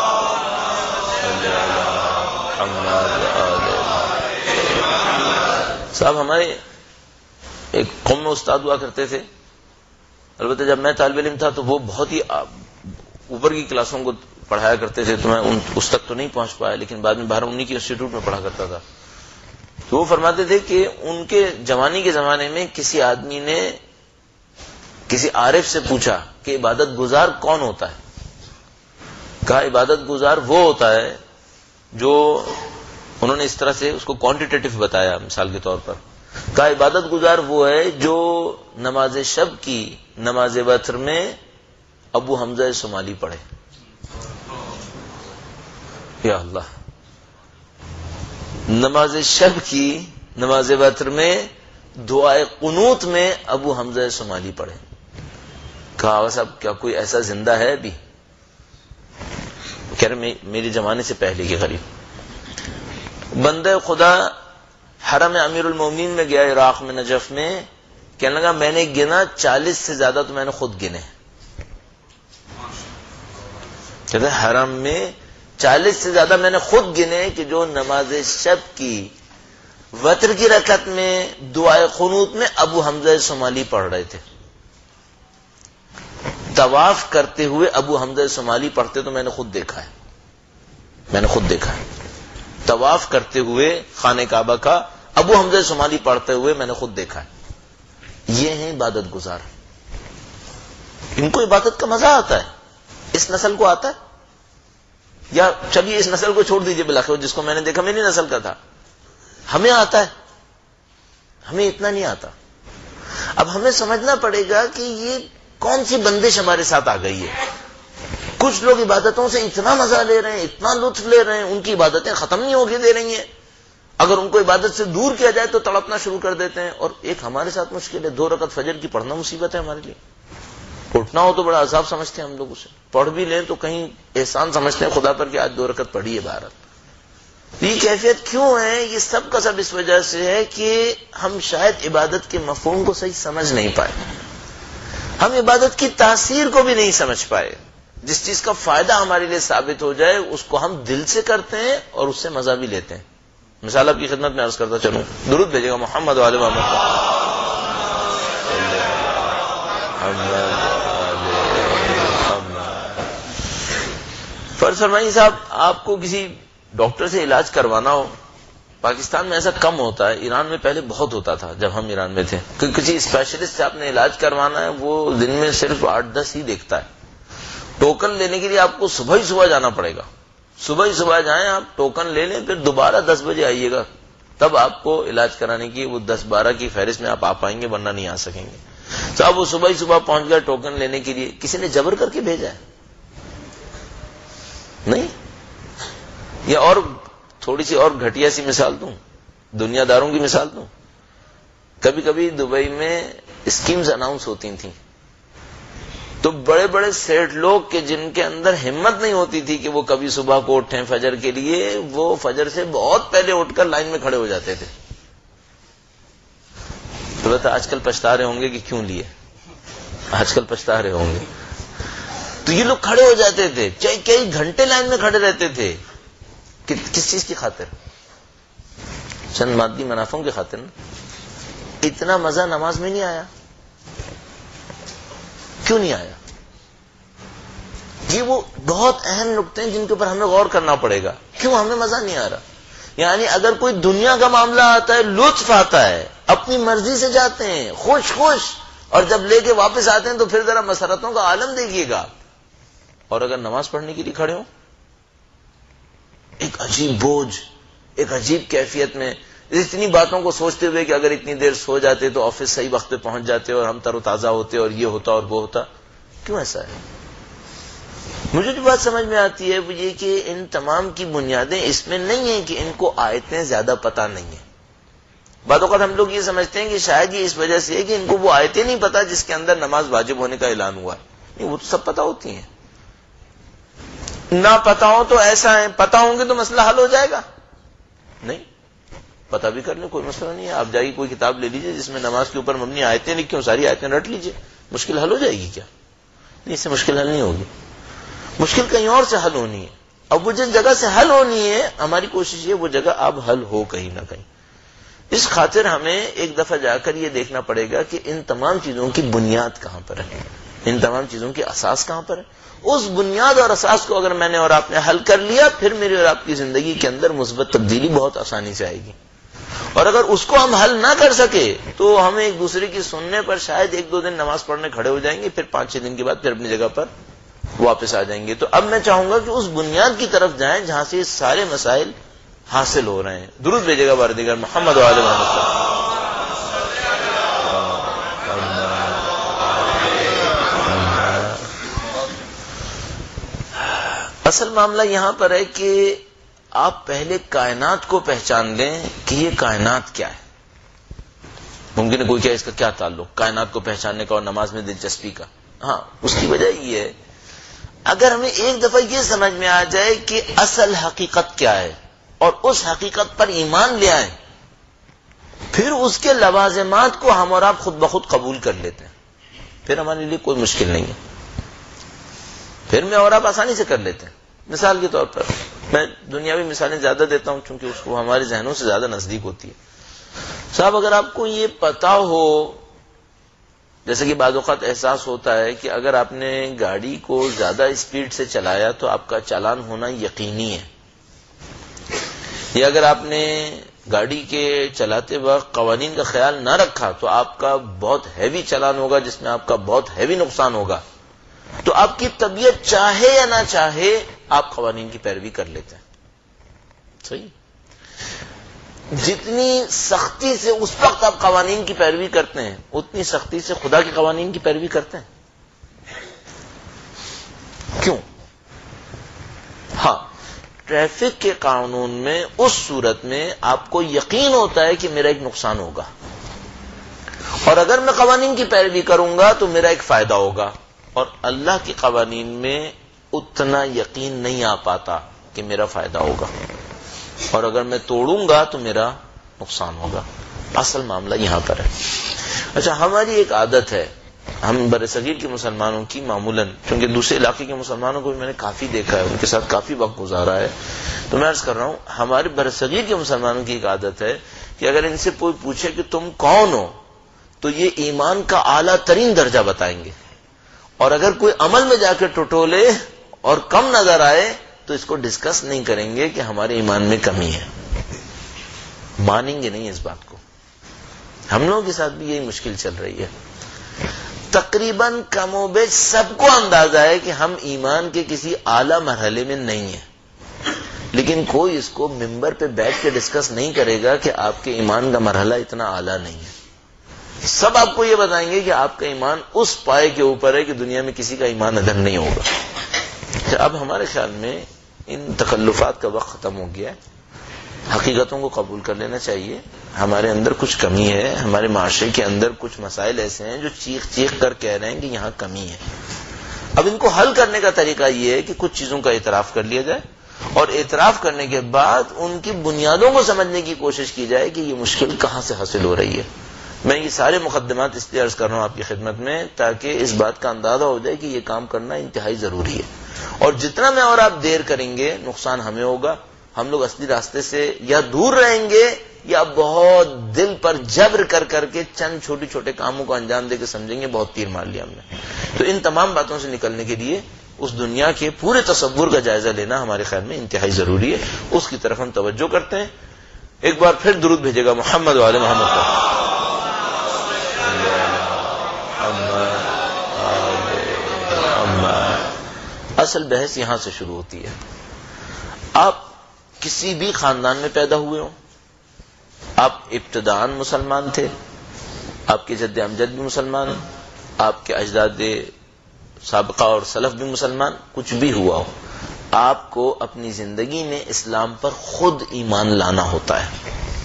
صاحب ہمارے ایک قوم میں استاد ہوا کرتے تھے, البتہ جب میں طالب علم تھا تو وہ بہت ہی اوپر کی کلاسوں کو پڑھایا کرتے تھے, تو میں ان اس تک تو نہیں پہنچ پایا, لیکن بعد میں باہر انہی کی انسٹیٹیوٹ میں پڑھا کرتا تھا. تو وہ فرماتے تھے کہ ان کے جوانی کے زمانے میں کسی آدمی نے کسی عارف سے پوچھا کہ عبادت گزار کون ہوتا ہے. کہا عبادت گزار وہ ہوتا ہے جو, انہوں نے اس طرح سے اس کو کوانٹیٹیو بتایا, مثال کے طور پر کہا عبادت گزار وہ ہے جو نماز شب کی نماز وتر میں ابو حمزہ صومالی پڑھے. یا اللہ, نماز شب کی نماز وتر میں دعائے قنوت میں ابو حمزہ صومالی پڑھے. کہا صاحب کیا کوئی ایسا زندہ ہے ابھی؟ کہہ رہے میری زمانے سے پہلے کے قریب. بندہ خدا حرم امیر المومنین میں گیا عراق میں نجف میں, کہنے لگا میں نے گنا چالیس سے زیادہ تو میں نے خود گنے. کہتے ہیں حرم میں چالیس سے زیادہ میں نے خود گنے کہ جو نماز شب کی وتر کی رکعت میں دعائے قنوت میں ابو حمزہ صومالی پڑھ رہے تھے. طواف کرتے ہوئے ابو حمزہ صومالی پڑھتے تو میں نے خود دیکھا ہے, میں نے خود دیکھا ہے. طواف کرتے ہوئے خانہ کعبہ کا ابو حمزہ صومالی پڑھتے ہوئے میں نے خود دیکھا ہے. یہ ہیں عبادت گزار. ان کو عبادت کا مزہ آتا ہے. اس نسل کو آتا ہے؟ یا چلیے اس نسل کو چھوڑ دیجئے، بلاخر جس کو میں نے دیکھا میری نسل کا تھا. ہمیں آتا ہے؟ ہمیں اتنا نہیں آتا. اب ہمیں سمجھنا پڑے گا کہ یہ کون سی بندش ہمارے ساتھ آ گئی ہے. کچھ لوگ عبادتوں سے اتنا مزہ لے رہے ہیں، اتنا لطف لے رہے ہیں، ان کی عبادتیں ختم نہیں ہوگی دے رہی ہیں. اگر ان کو عبادت سے دور کیا جائے تو تڑپنا شروع کر دیتے ہیں. اور ایک ہمارے ساتھ مشکل ہے، دو رکعت فجر کی پڑھنا مصیبت ہے ہمارے لیے. اٹھنا ہو تو بڑا عذاب سمجھتے ہیں ہم لوگ اسے. پڑھ بھی لیں تو کہیں احسان سمجھتے ہیں خدا پر کہ آج دو رکعت پڑھی ہے بھارت. یہ کیفیت کیوں ہے؟ یہ سب کا سب اس وجہ سے ہے کہ ہم شاید عبادت کے مفہوم کو صحیح سمجھ نہیں پائے. ہم عبادت کی تاثیر کو بھی نہیں سمجھ پائے. جس چیز کا فائدہ ہمارے لیے ثابت ہو جائے اس کو ہم دل سے کرتے ہیں اور اس سے مزہ بھی لیتے ہیں. مثال آپ کی خدمت میں عرض کرتا چلوں، درود بھیجے گا محمد وعلی محمد. فرض فرمائیے صاحب آپ کو کسی ڈاکٹر سے علاج کروانا ہو. پاکستان میں ایسا کم ہوتا ہے، ایران میں پہلے بہت ہوتا تھا جب ہم ایران میں تھے، کہ کسی اسپیشلسٹ سے آپ نے علاج کروانا ہے وہ دن میں صرف آٹھ دس ہی دیکھتا ہے. ٹوکن لینے کے لیے آپ کو صبح ہی صبح جانا پڑے گا. صبح ہی صبح جائیں آپ، ٹوکن لے لیں، پھر دوبارہ دس بجے آئیے گا، تب آپ کو علاج کرانے کی وہ دس بارہ کی فہرست میں آپ آ پائیں گے، ورنہ نہیں آ سکیں گے. تو اب وہ صبح ہی صبح پہنچ گئے ٹوکن لینے کے لیے. کسی نے جبر کر کے بھیجا ہے؟ نہیں. یا اور تھوڑی سی اور گھٹیا سی مثال دوں، دنیا داروں کی مثال دوں. کبھی کبھی دبئی میں اسکیمز اناؤنس ہوتی تھیں تو بڑے بڑے سیٹ لوگ کہ جن کے اندر ہمت نہیں ہوتی تھی کہ وہ کبھی صبح کو اٹھیں فجر کے لیے، وہ فجر سے بہت پہلے اٹھ کر لائن میں کھڑے ہو جاتے تھے. تو بتا آج کل پچھتا رہے ہوں گے کہ کیوں لیے، آج کل پچھتا رہے ہوں گے. تو یہ لوگ کھڑے ہو جاتے تھے، کئی کئی گھنٹے لائن میں کھڑے رہتے تھے. کس چیز کی خاطر؟ چند مادی منافعوں کی خاطر نا. اتنا مزہ نماز میں نہیں آیا. کیوں نہیں آیا؟ یہ وہ بہت اہم نقطے ہیں جن کے اوپر ہمیں غور کرنا پڑے گا. کیوں ہمیں مزہ نہیں آ رہا؟ یعنی اگر کوئی دنیا کا معاملہ آتا ہے، لطف آتا ہے، اپنی مرضی سے جاتے ہیں خوش خوش، اور جب لے کے واپس آتے ہیں تو پھر ذرا مسرتوں کا عالم دیکھیے گا. اور اگر نماز پڑھنے کے لیے کھڑے ہوں، ایک عجیب بوجھ، ایک عجیب کیفیت میں، اتنی باتوں کو سوچتے ہوئے کہ اگر اتنی دیر سو جاتے تو آفس صحیح وقت پہ پہنچ جاتے اور ہم تر و تازہ ہوتے اور یہ ہوتا اور وہ ہوتا. کیوں ایسا ہے؟ مجھے جو بات سمجھ میں آتی ہے وہ یہ کہ ان تمام کی بنیادیں اس میں نہیں ہیں کہ ان کو آیتیں زیادہ پتہ نہیں ہیں. بعض اوقات ہم لوگ یہ سمجھتے ہیں کہ شاید یہ اس وجہ سے ہے کہ ان کو وہ آیتیں نہیں پتہ جس کے اندر نماز واجب ہونے کا اعلان ہوا ہے. نہیں، وہ تو سب پتہ ہوتی ہیں. نہ پتہ ہو تو ایسا ہے، پتہ ہوں گے تو مسئلہ حل ہو جائے گا. نہیں، پتہ بھی کر لیں کوئی مسئلہ نہیں ہے. آپ جائیے کوئی کتاب لے لیجئے جس میں نماز کے اوپر مبنی آیتیں لکھی ہوں، ساری آیتیں رٹ لیجئے. مشکل حل ہو جائے گی کیا؟ نہیں، اس سے مشکل حل نہیں ہوگی. مشکل کہیں اور سے حل ہونی ہے. اب وہ جس جگہ سے حل ہونی ہے ہماری کوشش یہ وہ جگہ اب حل ہو کہیں نہ کہیں. اس خاطر ہمیں ایک دفعہ جا کر یہ دیکھنا پڑے گا کہ ان تمام چیزوں کی بنیاد کہاں پر ہے، ان تمام چیزوں کی اساس کہاں پر ہے. اس بنیاد اور اساس کو اگر میں نے اور آپ نے حل کر لیا، پھر میری اور آپ کی زندگی کے اندر مثبت تبدیلی بہت آسانی سے آئے گی. اور اگر اس کو ہم حل نہ کر سکے تو ہم ایک دوسرے کی سننے پر شاید ایک دو دن نماز پڑھنے کھڑے ہو جائیں گے، پھر پانچ چھ دن کے بعد پھر اپنی جگہ پر واپس آ جائیں گے. تو اب میں چاہوں گا کہ اس بنیاد کی طرف جائیں جہاں سے یہ سارے مسائل حاصل ہو رہے ہیں. درود بھیجے گا باردیگر محمد وعلی محمد. اصل معاملہ یہاں پر ہے کہ آپ پہلے کائنات کو پہچان لیں کہ یہ کائنات کیا ہے. ممکن ہے کوئی کیا اس کا کیا تعلق کائنات کو پہچاننے کا اور نماز میں دلچسپی کا. ہاں، اس کی وجہ یہ ہے اگر ہمیں ایک دفعہ یہ سمجھ میں آ جائے کہ اصل حقیقت کیا ہے اور اس حقیقت پر ایمان لے آئیں، پھر اس کے لوازمات کو ہم اور آپ خود بخود قبول کر لیتے ہیں. پھر ہمارے لیے کوئی مشکل نہیں ہے، پھر میں اور آپ آسانی سے کر لیتے ہیں. مثال کے طور پر میں دنیاوی مثالیں زیادہ دیتا ہوں چونکہ اس کو ہمارے ذہنوں سے زیادہ نزدیک ہوتی ہے. صاحب اگر آپ کو یہ پتا ہو، جیسے کہ بعض اوقات احساس ہوتا ہے کہ اگر آپ نے گاڑی کو زیادہ اسپیڈ سے چلایا تو آپ کا چالان ہونا یقینی ہے، یا اگر آپ نے گاڑی کے چلاتے وقت قوانین کا خیال نہ رکھا تو آپ کا بہت ہیوی چلان ہوگا جس میں آپ کا بہت ہیوی نقصان ہوگا. تو آپ کی طبیعت چاہے یا نہ چاہے آپ قوانین کی پیروی کر لیتے ہیں. صحیح. جتنی سختی سے اس وقت آپ قوانین کی پیروی کرتے ہیں اتنی سختی سے خدا کے قوانین کی پیروی کرتے ہیں. کیوں؟ ہاں، ٹریفک کے قانون میں اس صورت میں آپ کو یقین ہوتا ہے کہ میرا ایک نقصان ہوگا، اور اگر میں قوانین کی پیروی کروں گا تو میرا ایک فائدہ ہوگا. اور اللہ کے قوانین میں اتنا یقین نہیں آ پاتا کہ میرا فائدہ ہوگا، اور اگر میں توڑوں گا تو میرا نقصان ہوگا. اصل معاملہ یہاں پر ہے. اچھا، ہماری ایک عادت ہے، ہم برصغیر کے مسلمانوں کی معمولاً، چونکہ دوسرے علاقے کے مسلمانوں کو بھی میں نے کافی دیکھا ہے، ان کے ساتھ کافی وقت گزارا ہے، تو میں عرض کر رہا ہوں ہمارے برصغیر کے مسلمانوں کی ایک عادت ہے کہ اگر ان سے کوئی پوچھے کہ تم کون ہو تو یہ ایمان کا اعلیٰ ترین درجہ بتائیں گے، اور اگر کوئی عمل میں جا کے ٹٹولے اور کم نظر آئے تو اس کو ڈسکس نہیں کریں گے کہ ہمارے ایمان میں کمی ہے. مانیں گے نہیں اس بات کو. ہم لوگوں کے ساتھ بھی یہی مشکل چل رہی ہے. تقریباً کم و بیش سب کو اندازہ ہے کہ ہم ایمان کے کسی اعلیٰ مرحلے میں نہیں ہیں، لیکن کوئی اس کو ممبر پہ بیٹھ کے ڈسکس نہیں کرے گا کہ آپ کے ایمان کا مرحلہ اتنا اعلیٰ نہیں ہے. سب آپ کو یہ بتائیں گے کہ آپ کا ایمان اس پائے کے اوپر ہے کہ دنیا میں کسی کا ایمان ادھر نہیں ہوگا. اب ہمارے خیال میں ان تخلفات کا وقت ختم ہو گیا ہے. حقیقتوں کو قبول کر لینا چاہیے. ہمارے اندر کچھ کمی ہے، ہمارے معاشرے کے اندر کچھ مسائل ایسے ہیں جو چیخ چیخ کر کہہ رہے ہیں کہ یہاں کمی ہے. اب ان کو حل کرنے کا طریقہ یہ ہے کہ کچھ چیزوں کا اعتراف کر لیا جائے، اور اعتراف کرنے کے بعد ان کی بنیادوں کو سمجھنے کی کوشش کی جائے کہ یہ مشکل کہاں سے حاصل ہو رہی ہے. میں یہ سارے مقدمات اس لیے عرض کر رہا ہوں آپ کی خدمت میں تاکہ اس بات کا اندازہ ہو جائے کہ یہ کام کرنا انتہائی ضروری ہے، اور جتنا میں اور آپ دیر کریں گے نقصان ہمیں ہوگا. ہم لوگ اصلی راستے سے یا دور رہیں گے یا بہت دل پر جبر کر کر کے چند چھوٹے چھوٹے کاموں کو انجام دے کے سمجھیں گے بہت تیر مار لیا ہم نے. تو ان تمام باتوں سے نکلنے کے لیے اس دنیا کے پورے تصور کا جائزہ لینا ہمارے خیال میں انتہائی ضروری ہے. اس کی طرف ہم توجہ کرتے ہیں. ایک بار پھر درود بھیجے گا محمد والے محمد کا. اصل بحث یہاں سے شروع ہوتی ہے. آپ کسی بھی خاندان میں پیدا ہوئے ہوں، آپ ابتداءً مسلمان تھے، آپ کے جد امجد بھی مسلمان، آپ کے اجداد سابقہ اور سلف بھی مسلمان، کچھ بھی ہوا ہو، آپ کو اپنی زندگی میں اسلام پر خود ایمان لانا ہوتا ہے.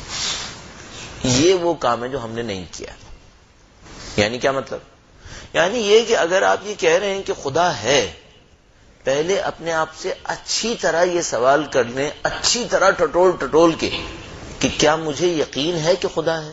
یہ وہ کام ہے جو ہم نے نہیں کیا. یعنی کیا مطلب؟ یعنی یہ کہ اگر آپ یہ کہہ رہے ہیں کہ خدا ہے، پہلے اپنے آپ سے اچھی طرح یہ سوال کر لیں، اچھی طرح ٹٹول ٹٹول کے کہ کیا مجھے یقین ہے کہ خدا ہے.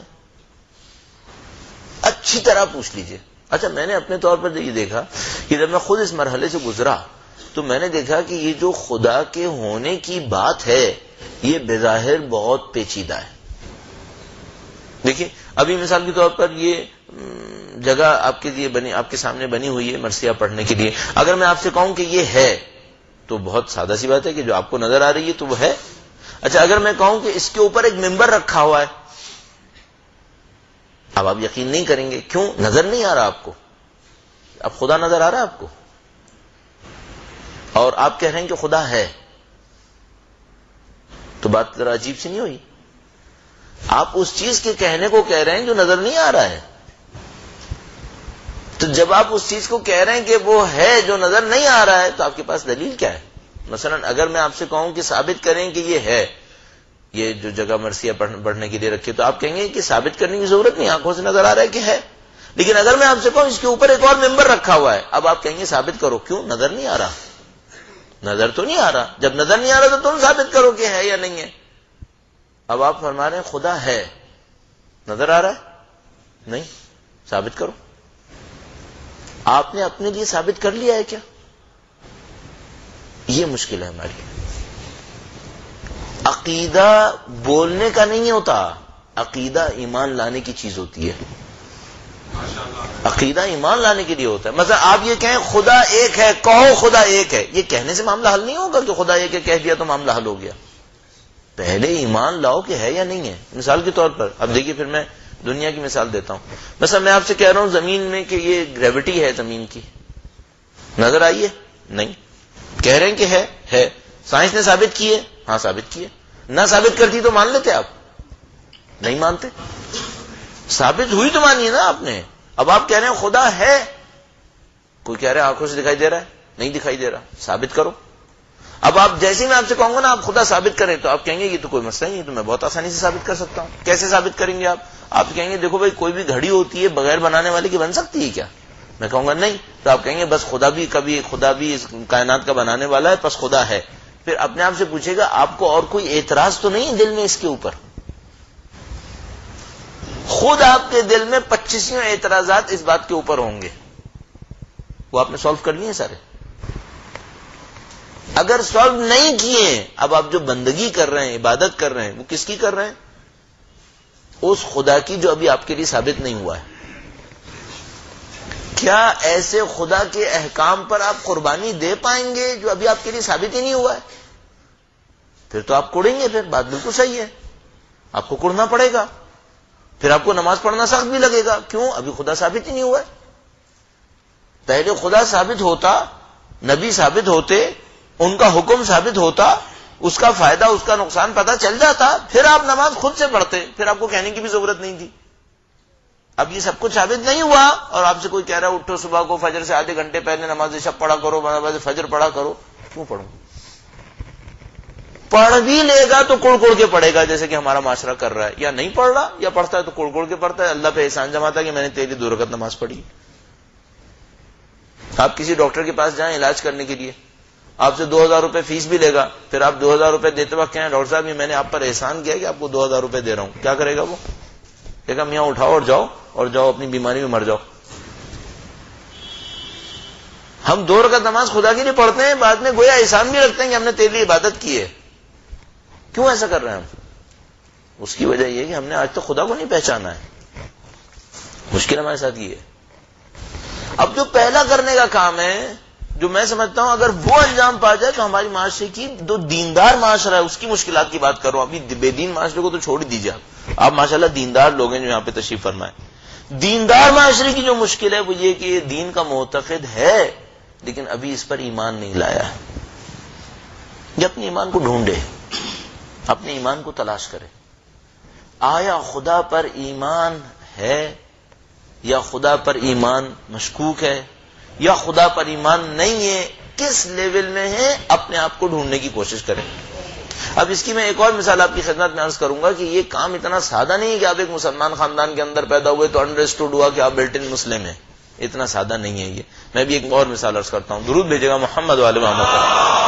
اچھی طرح پوچھ لیجئے. اچھا، میں نے اپنے طور پر یہ دیکھا کہ جب میں خود اس مرحلے سے گزرا تو میں نے دیکھا کہ یہ جو خدا کے ہونے کی بات ہے یہ بظاہر بہت پیچیدہ ہے. دیکھیے، ابھی مثال کے طور پر یہ جگہ آپ کے لیے بنی، آپ کے سامنے بنی ہوئی ہے مرثیہ پڑھنے کے لیے. اگر میں آپ سے کہوں کہ یہ ہے تو بہت سادہ سی بات ہے کہ جو آپ کو نظر آ رہی ہے تو وہ ہے. اچھا، اگر میں کہوں کہ اس کے اوپر ایک ممبر رکھا ہوا ہے، اب آپ یقین نہیں کریں گے. کیوں؟ نظر نہیں آ رہا آپ کو. اب خدا نظر آ رہا ہے آپ کو، اور آپ کہہ رہے ہیں کہ خدا ہے، تو بات ذرا عجیب سی نہیں ہوئی؟ آپ اس چیز کے کہنے کو کہہ رہے ہیں جو نظر نہیں آ رہا ہے. تو جب آپ اس چیز کو کہہ رہے ہیں کہ وہ ہے جو نظر نہیں آ رہا ہے تو آپ کے پاس دلیل کیا ہے؟ مثلا اگر میں آپ سے کہوں کہ ثابت کریں کہ یہ ہے، یہ جو جگہ مرثیہ پڑھنے کے لیے رکھی، تو آپ کہیں گے کہ ثابت کرنے کی ضرورت نہیں، آنکھوں سے نظر آ رہا ہے کہ ہے. لیکن اگر میں آپ سے کہوں اس کے اوپر ایک اور ممبر رکھا ہوا ہے، اب آپ کہیں گے ثابت کرو. کیوں؟ نظر نہیں آ رہا. نظر تو نہیں آ رہا. جب نظر نہیں آ رہا تو تم ثابت کرو کہ ہے یا نہیں ہے. اب آپ فرما رہے ہیں خدا ہے، نظر آ رہا ہے؟ نہیں، ثابت کرو. آپ نے اپنے لیے ثابت کر لیا ہے کیا؟ یہ مشکل ہے ہماری. عقیدہ بولنے کا نہیں ہوتا، عقیدہ ایمان لانے کی چیز ہوتی ہے. عقیدہ ایمان لانے کے لیے ہوتا ہے. مثلا آپ یہ کہیں خدا ایک ہے، کہو خدا ایک ہے، یہ کہنے سے معاملہ حل نہیں ہوگا کہ خدا ایک ہے کہہ دیا تو معاملہ حل ہو گیا. پہلے ایمان لاؤ کہ ہے یا نہیں ہے. مثال کے طور پر اب دیکھیے، پھر میں دنیا کی مثال دیتا ہوں. مثلا میں آپ سے کہہ رہا ہوں زمین میں کہ یہ گریوٹی ہے زمین کی، نظر آئی ہے؟ نہیں. کہہ رہے ہیں کہ ہے ہے سائنس نے ثابت کی ہے؟ ہاں ثابت کی ہے. نہ ثابت کرتی تو مان لیتے آپ؟ نہیں مانتے. ثابت ہوئی تو مانیے نا آپ نے. اب آپ کہہ رہے ہیں خدا ہے، کوئی کہہ رہا ہے آنکھوں سے دکھائی دے رہا ہے، نہیں دکھائی دے رہا، ثابت کرو. اب آپ جیسے ہی میں آپ سے کہوں گا نا آپ خدا ثابت کریں تو آپ کہیں گے یہ تو کوئی مسئلہ نہیں ہے، تو میں بہت آسانی سے ثابت کر سکتا ہوں. کیسے ثابت کریں گے آپ؟ آپ کہیں گے دیکھو بھائی کوئی بھی گھڑی ہوتی ہے بغیر بنانے والے کی بن سکتی ہے کیا؟ میں کہوں گا نہیں. تو آپ کہیں گے بس خدا بھی کبھی خدا بھی اس کائنات کا بنانے والا ہے، بس خدا ہے. پھر اپنے آپ سے پوچھے گا آپ کو اور کوئی اعتراض تو نہیں ہے دل میں اس کے اوپر؟ خود آپ کے دل میں پچیسوں اعتراضات اس بات کے اوپر ہوں گے، وہ آپ نے سالو کر لیے سارے. اگر سالو نہیں کیے، اب آپ جو بندگی کر رہے ہیں، عبادت کر رہے ہیں، وہ کس کی کر رہے ہیں؟ اس خدا کی جو ابھی آپ کے لیے ثابت نہیں ہوا ہے. کیا ایسے خدا کے احکام پر آپ قربانی دے پائیں گے جو ابھی آپ کے لیے ثابت ہی نہیں ہوا ہے؟ پھر تو آپ کڑیں گے. پھر بات بالکل صحیح ہے، آپ کو کڑنا پڑے گا. پھر آپ کو نماز پڑھنا سخت بھی لگے گا. کیوں؟ ابھی خدا ثابت ہی نہیں ہوا ہے. پہلے خدا ثابت ہوتا، نبی ثابت ہوتے، ان کا حکم ثابت ہوتا، اس کا فائدہ اس کا نقصان پتہ چل جاتا، پھر آپ نماز خود سے پڑھتے، پھر آپ کو کہنے کی بھی ضرورت نہیں تھی. اب یہ سب کچھ ثابت نہیں ہوا اور آپ سے کوئی کہہ رہا ہے اٹھو صبح کو فجر سے آدھے گھنٹے پہلے نماز عشاء پڑھا کرو، نماز فجر پڑھا کرو. کیوں پڑھوں؟ پڑھ بھی لے گا تو کڑ کڑ کے پڑھے گا جیسے کہ ہمارا معاشرہ کر رہا ہے، یا نہیں پڑھ رہا یا پڑھتا ہے تو کڑ کڑ کے پڑھتا ہے. اللہ پہ احسان جماتا ہے کہ میں نے تیری دو رکعت نماز پڑھی. آپ کسی ڈاکٹر کے پاس جائیں علاج کرنے کے لیے، آپ سے دو ہزار روپے فیس بھی لے گا، پھر آپ دو ہزار روپے دیتے وقت کہیں ڈاکٹر صاحب یہ میں نے آپ پر احسان کیا کہ آپ کو دو ہزار روپے دے رہا ہوں. کیا کرے گا وہ؟ کہے گا میاں اٹھاؤ اور جاؤ اور جاؤ اپنی بیماری میں مر جاؤ. ہم دو رکعت نماز خدا کے لیے پڑھتے ہیں، بعد میں گویا احسان بھی رکھتے ہیں کہ ہم نے تیرے لیے عبادت کی ہے. کیوں ایسا کر رہے ہیں ہم؟ اس کی وجہ یہ ہے کہ ہم نے آج تک خدا کو نہیں پہچانا ہے. مشکل ہمارے ساتھ یہ ہے. اب جو پہلا کرنے کا کام ہے، جو میں سمجھتا ہوں اگر وہ انجام پا جائے تو ہماری معاشرے کی جو دیندار معاشرہ ہے اس کی مشکلات کی بات کر رہا ہوں. ابھی بے دین معاشرے کو تو چھوڑ دیجیے، آپ آپ ماشاءاللہ دیندار لوگ ہیں جو یہاں پہ تشریف فرمائیں. دیندار معاشرے کی جو مشکل ہے وہ یہ کہ یہ دین کا معتقد ہے لیکن ابھی اس پر ایمان نہیں لایا ہے. یہ اپنے ایمان کو ڈھونڈے، اپنے ایمان کو تلاش کرے. آیا خدا پر ایمان ہے یا خدا پر ایمان مشکوک ہے یا خدا پر ایمان نہیں ہے؟ کس لیول میں ہے اپنے آپ کو ڈھونڈنے کی کوشش کریں. اب اس کی میں ایک اور مثال آپ کی خدمت میں عرض کروں گا کہ یہ کام اتنا سادہ نہیں ہے کہ آپ ایک مسلمان خاندان کے اندر پیدا ہوئے تو انڈرسٹوڈ ہوا کہ آپ بلٹ ان مسلم ہیں. اتنا سادہ نہیں ہے یہ. میں بھی ایک اور مثال عرض کرتا ہوں. درود بھیجے گا محمد والے محمد پر.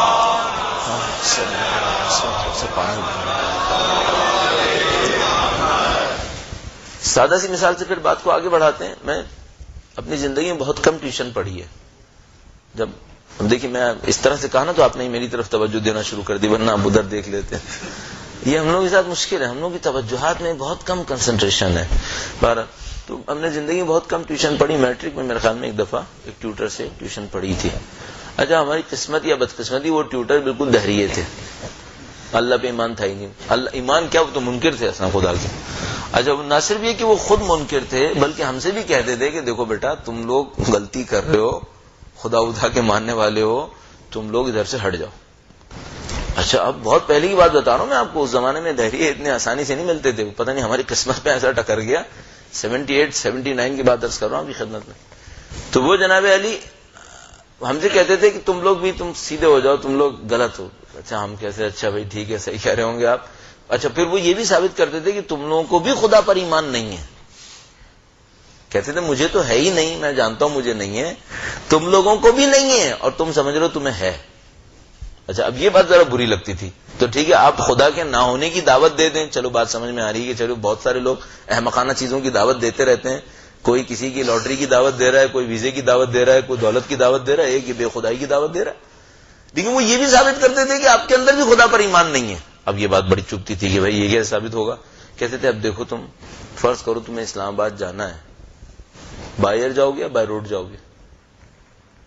سادہ سی مثال سے پھر بات کو آگے بڑھاتے ہیں. میں اپنی زندگی میں بہت کم ٹیوشن پڑھی ہے. جب دیکھیے میں اس طرح سے کہا نا تو آپ نے میری طرف توجہ دینا شروع کر دی، ورنہ آپ ادھر دیکھ لیتے ہیں. یہ ہم لوگوں کے ساتھ مشکل ہے، ہم لوگوں کی توجہات میں بہت کم کنسنٹریشن ہے. بارہ تو ہم نے زندگی میں بہت کم ٹیوشن پڑھی. میٹرک میں میرے خیال میں ایک دفعہ ایک ٹیوٹر سے ٹیوشن پڑھی تھی. اچھا ہماری قسمت یا بدقسمتی وہ ٹیوٹر بالکل دہریے تھے، اللہ پہ ایمان تھا ہی نہیں. اللہ ایمان کیا، وہ تو منکر تھے اصلا خدا کے. اچھا نہ صرف یہ کہ وہ خود منکر تھے بلکہ ہم سے بھی کہتے تھے کہ دیکھو بیٹا تم لوگ غلطی کر رہے ہو، خدا خدا کے ماننے والے ہو، تم لوگ ادھر سے ہٹ جاؤ. اچھا اب بہت پہلے کی بات بتا رہا ہوں میں آپ کو. اس زمانے میں دہریے اتنے آسانی سے نہیں ملتے تھے. پتہ نہیں ہماری قسمت پہ ایسا ٹکر گیا. سیونٹی ایٹ سیونٹی نائن کی بات عرض کر رہا ہوں ابھی خدمت میں. تو وہ جناب علی ہم سے کہتے تھے کہ تم لوگ بھی تم سیدھے ہو جاؤ، تم لوگ غلط ہو. اچھا ہم کیسے؟ اچھا بھائی ٹھیک ہے صحیح کہہ رہے ہوں گے آپ. اچھا پھر وہ یہ بھی ثابت کرتے تھے کہ تم لوگوں کو بھی خدا پر ایمان نہیں ہے. کہتے تھے مجھے تو ہے ہی نہیں، میں جانتا ہوں مجھے نہیں ہے، تم لوگوں کو بھی نہیں ہے اور تم سمجھ رہے ہو تمہیں ہے. اچھا اب یہ بات ذرا بری لگتی تھی. تو ٹھیک ہے آپ خدا کے نہ ہونے کی دعوت دے دیں، چلو بات سمجھ میں آ رہی ہے کہ چلو بہت سارے لوگ احمقانہ چیزوں کی دعوت دیتے رہتے ہیں. کوئی کسی کی لاٹری کی دعوت دے رہا ہے، کوئی ویزے کی دعوت دے رہا ہے، کوئی دولت کی دعوت دے رہا ہے، ایک بے خدائی کی دعوت دے رہا ہے. لیکن وہ یہ بھی ثابت کرتے تھے کہ آپ کے اندر بھی خدا پر ایمان نہیں ہے. اب یہ بات بڑی چبھتی تھی کہ بھائی یہ کیسے ثابت ہوگا. کہتے تھے اب دیکھو تم فرض کرو تمہیں اسلام آباد جانا ہے، بائی ایئر جاؤ گے یا بائی روڈ جاؤ گے؟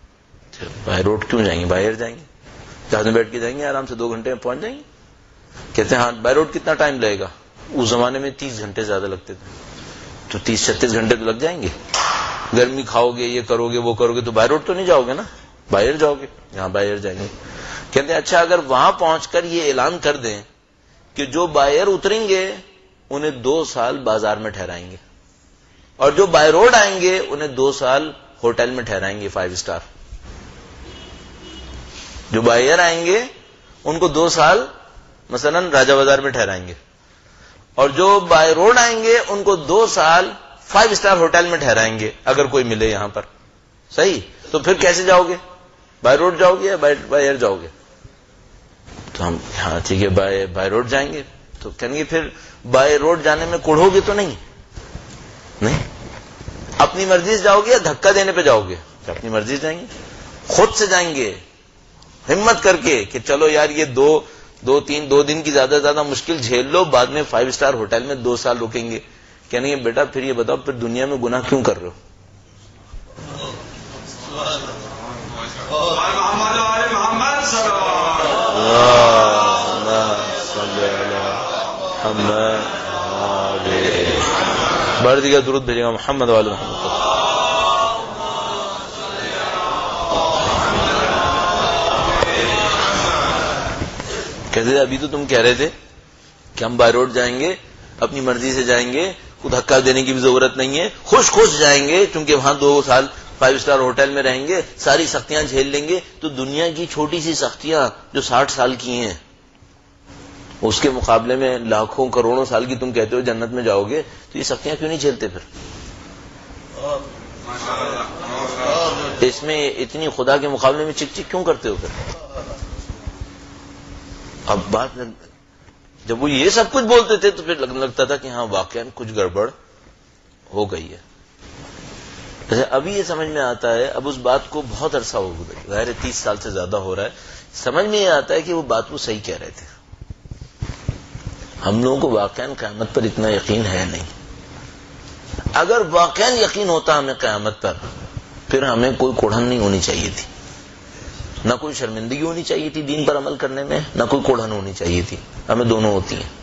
بائی روڈ کیوں جائیں گے؟ بائی ایئر جائیں گے، جہاز میں بیٹھ کے جائیں گے، آرام سے دو گھنٹے میں پہنچ جائیں گے. کہتے ہیں ہاں بائی روڈ کتنا ٹائم لگے گا؟ اس زمانے میں تیس گھنٹے زیادہ لگتے تھے، تو تیس چھتیس گھنٹے تو لگ جائیں گے. گرمی کھاؤ گے، یہ کرو گے وہ کرو گے، تو بائی روڈ تو نہیں جاؤ گے نا، باہر جاؤ گے. یہاں باہر جائیں گے. کہتے ہیں اچھا اگر وہاں پہنچ کر یہ اعلان کر دیں کہ جو باہر اتریں گے انہیں دو سال بازار میں ٹھہرائیں گے، اور جو بائی روڈ آئیں گے انہیں دو سال ہوٹل میں ٹھہرائیں گے فائیو اسٹار. جو باہر آئیں گے ان کو دو سال مثلا راجہ بازار میں ٹھہرائیں گے، اور جو بائی روڈ آئیں گے ان کو دو سال فائیو اسٹار ہوٹل میں ٹھہرائیں گے اگر کوئی ملے یہاں پر. صحیح؟ تو پھر کیسے جاؤ گے؟ بائی روڈ جاؤ گے یا بائی ایئر جاؤ گے؟ تو ہم ہاں ٹھیک ہے بائی بائی روڈ جائیں گے. تو کہیں گے پھر بائی روڈ جانے میں کوڑھو گے تو نہیں؟ نہیں. اپنی مرضی سے جاؤ گے یا دھکا دینے پہ جاؤ گے؟ اپنی مرضی سے جائیں گے، خود سے جائیں گے ہمت کر کے کہ چلو یار یہ دو دو تین دو دن کی زیادہ سے زیادہ مشکل جھیل لو، بعد میں فائیو اسٹار ہوٹل میں دو سال رکیں گے. کہنے گے بیٹا پھر یہ بتاؤ پھر دنیا میں گناہ کیوں کر رہے ہو؟ بڑھ دیگا درود بھیجے گا محمد والے محمد. کہتے ابھی تو تم کہہ رہے تھے کہ ہم بائی روڈ جائیں گے، اپنی مرضی سے جائیں گے، کوئی دھکا دینے کی بھی ضرورت نہیں ہے، خوش خوش جائیں گے کیونکہ وہاں دو سال فائیو اسٹار ہوٹل میں رہیں گے، ساری سختیاں جھیل لیں گے. تو دنیا کی چھوٹی سی سختیاں جو ساٹھ سال کی ہیں اس کے مقابلے میں لاکھوں کروڑوں سال کی تم کہتے ہو جنت میں جاؤ گے، تو یہ سختیاں کیوں نہیں جھیلتے پھر؟ اس میں اتنی خدا کے مقابلے میں چک چک کیوں کرتے ہو پھر؟ اب بات جب وہ یہ سب کچھ بولتے تھے تو پھر لگنے لگتا تھا کہ ہاں واقعا کچھ گڑبڑ ہو گئی ہے. جیسے ابھی یہ سمجھ میں آتا ہے، اب اس بات کو بہت عرصہ ہو گیا، ظاہر ہے تیس سال سے زیادہ ہو رہا ہے، سمجھ میں یہ آتا ہے کہ وہ بات وہ صحیح کہہ رہے تھے. ہم لوگوں کو واقعا قیامت پر اتنا یقین ہے نہیں. اگر واقعا یقین ہوتا ہمیں قیامت پر، پھر ہمیں کوئی کوڑھن نہیں ہونی چاہیے تھی، نہ کوئی شرمندگی ہونی چاہیے تھی دین پر عمل کرنے میں، نہ کوئی کوڑھن ہونی چاہیے تھی. ہمیں دونوں ہوتی ہیں.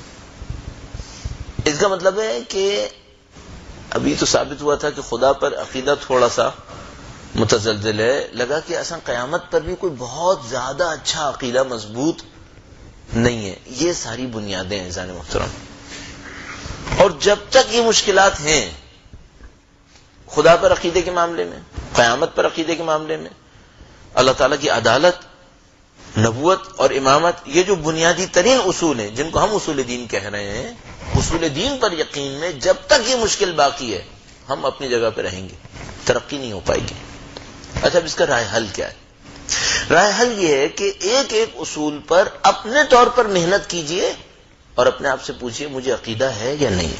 اس کا مطلب ہے کہ ابھی تو ثابت ہوا تھا کہ خدا پر عقیدہ تھوڑا سا متزلزل ہے، لگا کہ اصلا قیامت پر بھی کوئی بہت زیادہ اچھا عقیدہ مضبوط نہیں ہے. یہ ساری بنیادیں ہیں عزیزان محترم. اور جب تک یہ مشکلات ہیں خدا پر عقیدے کے معاملے میں، قیامت پر عقیدے کے معاملے میں، اللہ تعالیٰ کی عدالت، نبوت اور امامت، یہ جو بنیادی ترین اصول ہیں جن کو ہم اصول دین کہہ رہے ہیں، اصول دین پر یقین میں جب تک یہ مشکل باقی ہے ہم اپنی جگہ پہ رہیں گے، ترقی نہیں ہو پائے گی. اچھا اب اس کا رائے حل کیا ہے؟ رائے حل یہ ہے کہ ایک ایک اصول پر اپنے طور پر محنت کیجئے اور اپنے آپ سے پوچھئے مجھے عقیدہ ہے یا نہیں.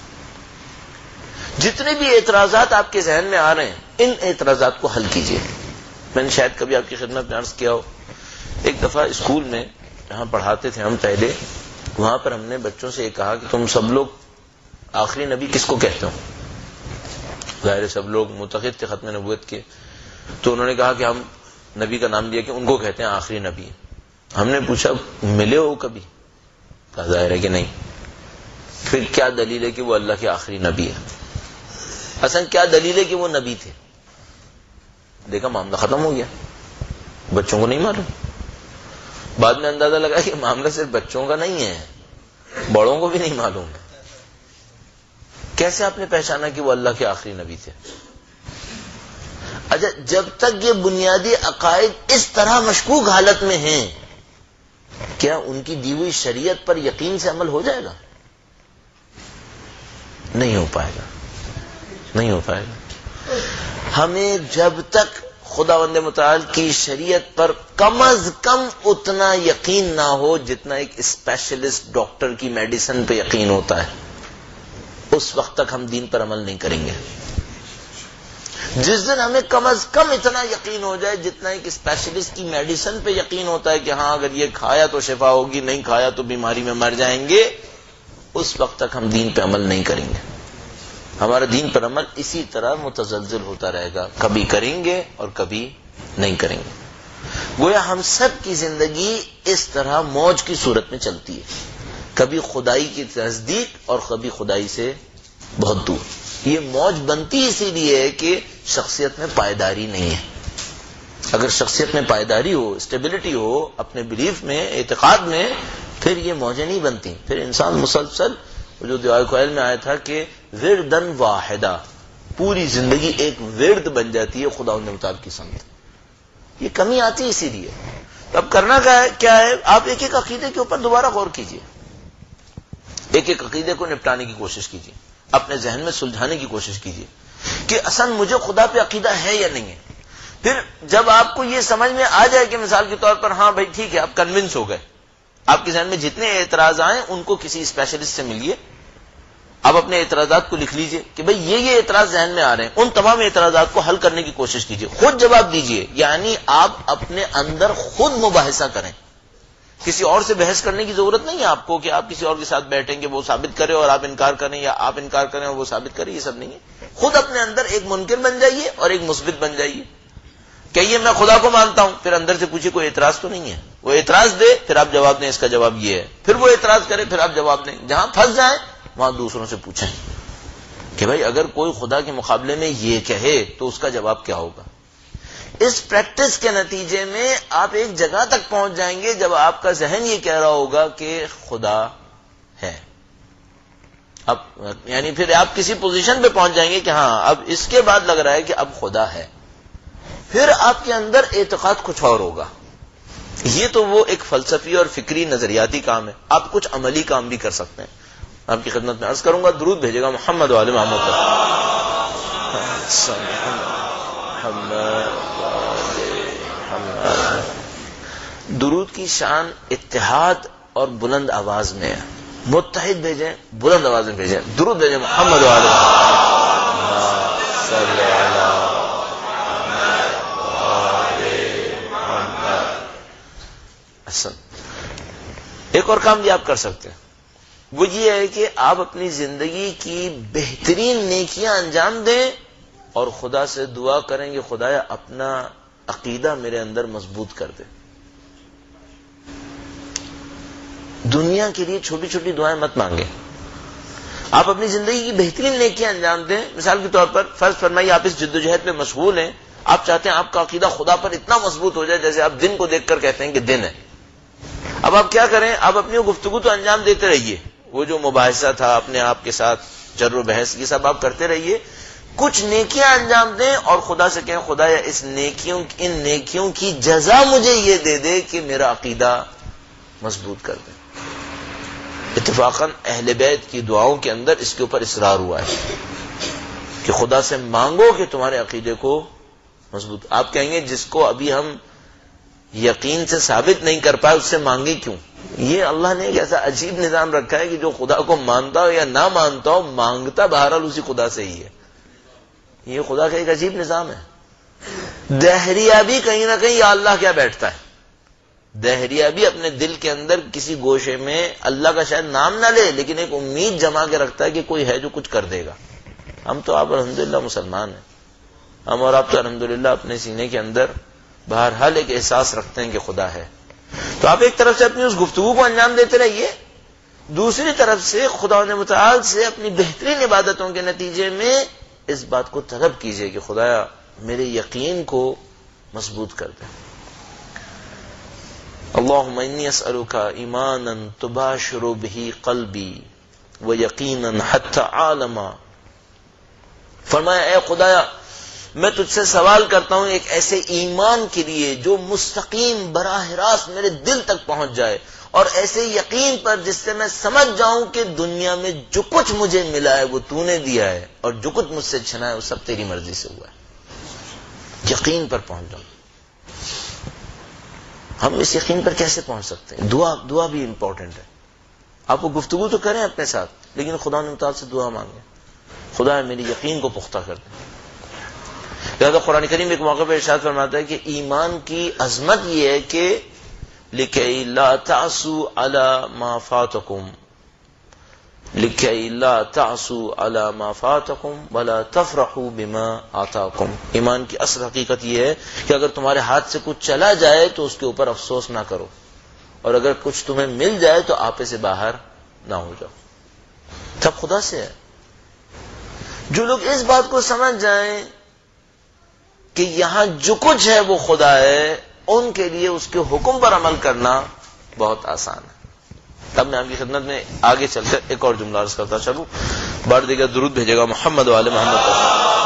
جتنے بھی اعتراضات آپ کے ذہن میں آ رہے ہیں ان اعتراضات کو حل کیجئے. میں نے شاید کبھی آپ کی خدمت میں عرض کیا ہو، ایک دفعہ اسکول میں جہاں پڑھاتے تھے ہم پہلے، وہاں پر ہم نے بچوں سے یہ کہا کہ تم سب لوگ آخری نبی کس کو کہتے ہو؟ ظاہر سب لوگ معتقد تھے ختم نبوت کے، تو انہوں نے کہا کہ ہم نبی کا نام لیا کہ ان کو کہتے ہیں آخری نبی. ہم نے پوچھا ملے ہو کبھی؟ کہا ظاہر ہے کہ نہیں. پھر کیا دلیل ہے کہ وہ اللہ کے آخری نبی ہے؟ اصلا کیا دلیل ہے کہ وہ نبی تھے؟ دیکھا معاملہ ختم ہو گیا. بچوں کو نہیں معلوم. بعد میں اندازہ لگا کہ معاملہ صرف بچوں کا نہیں ہے، بڑوں کو بھی نہیں معلوم. کیسے آپ نے پہچانا کہ وہ اللہ کے آخری نبی تھے؟ اچھا جب تک یہ بنیادی عقائد اس طرح مشکوک حالت میں ہیں، کیا ان کی دی ہوئی شریعت پر یقین سے عمل ہو جائے گا؟ نہیں ہو پائے گا، نہیں ہو پائے گا. ہمیں جب تک خداوند متعال کی شریعت پر کم از کم اتنا یقین نہ ہو جتنا ایک اسپیشلسٹ ڈاکٹر کی میڈیسن پہ یقین ہوتا ہے، اس وقت تک ہم دین پر عمل نہیں کریں گے. جس دن ہمیں کم از کم اتنا یقین ہو جائے جتنا ایک اسپیشلسٹ کی میڈیسن پہ یقین ہوتا ہے کہ ہاں اگر یہ کھایا تو شفا ہوگی، نہیں کھایا تو بیماری میں مر جائیں گے، اس وقت تک ہم دین پہ عمل نہیں کریں گے. ہمارا دین پر عمل اسی طرح متزلزل ہوتا رہے گا، کبھی کریں گے اور کبھی نہیں کریں گے. گویا ہم سب کی زندگی اس طرح موج کی صورت میں چلتی ہے، کبھی خدائی کی نزدیک اور کبھی خدائی سے بہت دور. یہ موج بنتی اسی لیے ہے کہ شخصیت میں پائیداری نہیں ہے. اگر شخصیت میں پائیداری ہو، اسٹیبلٹی ہو اپنے بلیف میں، اعتقاد میں، پھر یہ موجیں نہیں بنتی. پھر انسان مسلسل، جو دعائے کوئل میں آیا تھا کہ وردن واحدہ، پوری زندگی ایک ورد بن جاتی ہے خدا ان متعال کی سمت. یہ کمی آتی ہے اسی لیے. تو اب کرنا کیا ہے؟ آپ ایک ایک عقیدے کے اوپر دوبارہ غور کیجئے، ایک ایک عقیدے کو نپٹانے کی کوشش کیجئے، اپنے ذہن میں سلجھانے کی کوشش کیجئے کہ اصل مجھے خدا پہ عقیدہ ہے یا نہیں ہے. پھر جب آپ کو یہ سمجھ میں آ جائے کہ مثال کے طور پر ہاں بھائی ٹھیک ہے، آپ کنونس ہو گئے، آپ کے ذہن میں جتنے اعتراض آئیں ان کو کسی اسپیشلسٹ سے ملیے، آپ اپنے اعتراضات کو لکھ لیجئے کہ بھئی یہ یہ اعتراض ذہن میں آ رہے ہیں، ان تمام اعتراضات کو حل کرنے کی کوشش کیجئے، خود جواب دیجئے. یعنی آپ اپنے اندر خود مباحثہ کریں، کسی اور سے بحث کرنے کی ضرورت نہیں ہے آپ کو کہ آپ کسی اور کے ساتھ بیٹھیں کہ وہ ثابت کرے اور آپ انکار کریں، یا آپ انکار کریں اور وہ ثابت کریں. یہ سب نہیں ہے. خود اپنے اندر ایک منکر بن جائیے اور ایک مثبت بن جائیے. کہیے میں خدا کو مانتا ہوں، پھر اندر سے پوچھیے کوئی اعتراض تو نہیں ہے. وہ اعتراض دے پھر آپ جواب دیں، اس کا جواب یہ ہے. پھر وہ اعتراض کرے پھر آپ جواب دیں. جہاں پھنس جائیں وہاں دوسروں سے پوچھیں کہ بھائی اگر کوئی خدا کے مقابلے میں یہ کہے تو اس کا جواب کیا ہوگا. اس پریکٹس کے نتیجے میں آپ ایک جگہ تک پہنچ جائیں گے جب آپ کا ذہن یہ کہہ رہا ہوگا کہ خدا ہے. اب یعنی پھر آپ کسی پوزیشن پہ پہنچ جائیں گے کہ ہاں اب اس کے بعد لگ رہا ہے کہ اب خدا ہے. پھر آپ کے اندر اعتقاد کچھ اور ہوگا. یہ تو وہ ایک فلسفی اور فکری نظریاتی کام ہے. آپ کچھ عملی کام بھی کر سکتے ہیں. آپ کی خدمت میں عرض کروں گا، درود بھیجے گا محمد و آل محمد پر. درود کی شان اتحاد اور بلند آواز میں ہے. متحد بھیجیں، بلند آواز میں بھیجیں. درود بھیجیں محمد و آل محمد. ایک اور کام بھی آپ کر سکتے ہیں، وہ یہ ہے کہ آپ اپنی زندگی کی بہترین نیکیاں انجام دیں اور خدا سے دعا کریں کہ خدایا اپنا عقیدہ میرے اندر مضبوط کر دے. دنیا کے لیے چھوٹی چھوٹی دعائیں مت مانگیں. آپ اپنی زندگی کی بہترین نیکیاں انجام دیں. مثال کے طور پر فرض فرمائیے آپ اس جد و جہد میں مشغول ہیں، آپ چاہتے ہیں آپ کا عقیدہ خدا پر اتنا مضبوط ہو جائے جیسے آپ دن کو دیکھ کر کہتے ہیں کہ دن ہے. اب آپ کیا کریں؟ آپ اپنی گفتگو تو انجام دیتے رہیے، وہ جو مباحثہ تھا اپنے آپ کے ساتھ، جر و بحث، یہ سب آپ کرتے رہیے. کچھ نیکیاں انجام دیں اور خدا سے کہیں خدا یا اس نیکیوں ان نیکیوں کی جزا مجھے یہ دے دے کہ میرا عقیدہ مضبوط کر دے. اتفاقاً اہل بیت کی دعاؤں کے اندر اس کے اوپر اصرار ہوا ہے کہ خدا سے مانگو کہ تمہارے عقیدے کو مضبوط. آپ کہیں گے جس کو ابھی ہم یقین سے ثابت نہیں کر پائے اس سے مانگے کیوں؟ یہ اللہ نے ایک ایسا عجیب نظام رکھا ہے کہ جو خدا کو مانتا ہو یا نہ مانتا ہو، مانگتا بہرحال اسی خدا سے ہی ہے. یہ خدا کا ایک عجیب نظام ہے. دہریہ بھی کہیں نہ کہیں یا اللہ کیا بیٹھتا ہے. دہریہ بھی اپنے دل کے اندر کسی گوشے میں اللہ کا شاید نام نہ لے لیکن ایک امید جما کے رکھتا ہے کہ کوئی ہے جو کچھ کر دے گا. ہم تو آپ الحمدللہ مسلمان ہیں، ہم اور آپ تو الحمدللہ اپنے سینے کے اندر بہرحال ایک احساس رکھتے ہیں کہ خدا ہے. تو آپ ایک طرف سے اپنی اس گفتگو کو انجام دیتے رہیے، دوسری طرف سے خدا متعال سے اپنی بہترین عبادتوں کے نتیجے میں اس بات کو طلب کیجئے کہ خدایا میرے یقین کو مضبوط کر دے. اللہم انی اسألک ایمانا تباشر به قلبی ویقینا حتی عالما. فرمایا اے خدایا میں تجھ سے سوال کرتا ہوں ایک ایسے ایمان کے لیے جو مستقیم براہ راست میرے دل تک پہنچ جائے، اور ایسے یقین پر جس سے میں سمجھ جاؤں کہ دنیا میں جو کچھ مجھے ملا ہے وہ تو نے دیا ہے اور جو کچھ مجھ سے چھنا ہے وہ سب تیری مرضی سے ہوا ہے. یقین پر پہنچ جاؤں. ہم اس یقین پر کیسے پہنچ سکتے ہیں؟ دعا دعا بھی امپورٹنٹ ہے. آپ وہ گفتگو تو کریں اپنے ساتھ لیکن خدا نے متعال سے دعا مانگیں، خدا میری یقین کو پختہ کر دیں. لہذا قرآن کریم ایک موقع پہ ارشاد فرماتا ہے کہ ایمان کی عظمت یہ ہے کہ لِكَيْ لَا تَعْسُوا عَلَى مَا فَاتَكُمْ لکھا لا تعصوا علی ما فاتکم ولا تفرحوا بما آتاکم. ایمان کی اصل حقیقت یہ ہے کہ اگر تمہارے ہاتھ سے کچھ چلا جائے تو اس کے اوپر افسوس نہ کرو، اور اگر کچھ تمہیں مل جائے تو آپے سے باہر نہ ہو جاؤ. سب خدا سے ہے. جو لوگ اس بات کو سمجھ جائیں کہ یہاں جو کچھ ہے وہ خدا ہے، ان کے لیے اس کے حکم پر عمل کرنا بہت آسان ہے. اب میں آپ کی خدمت میں آگے چل کر ایک اور جملہ عرض کرتا چلوں. بار دیگر درود بھیجے گا محمد والے محمد پر.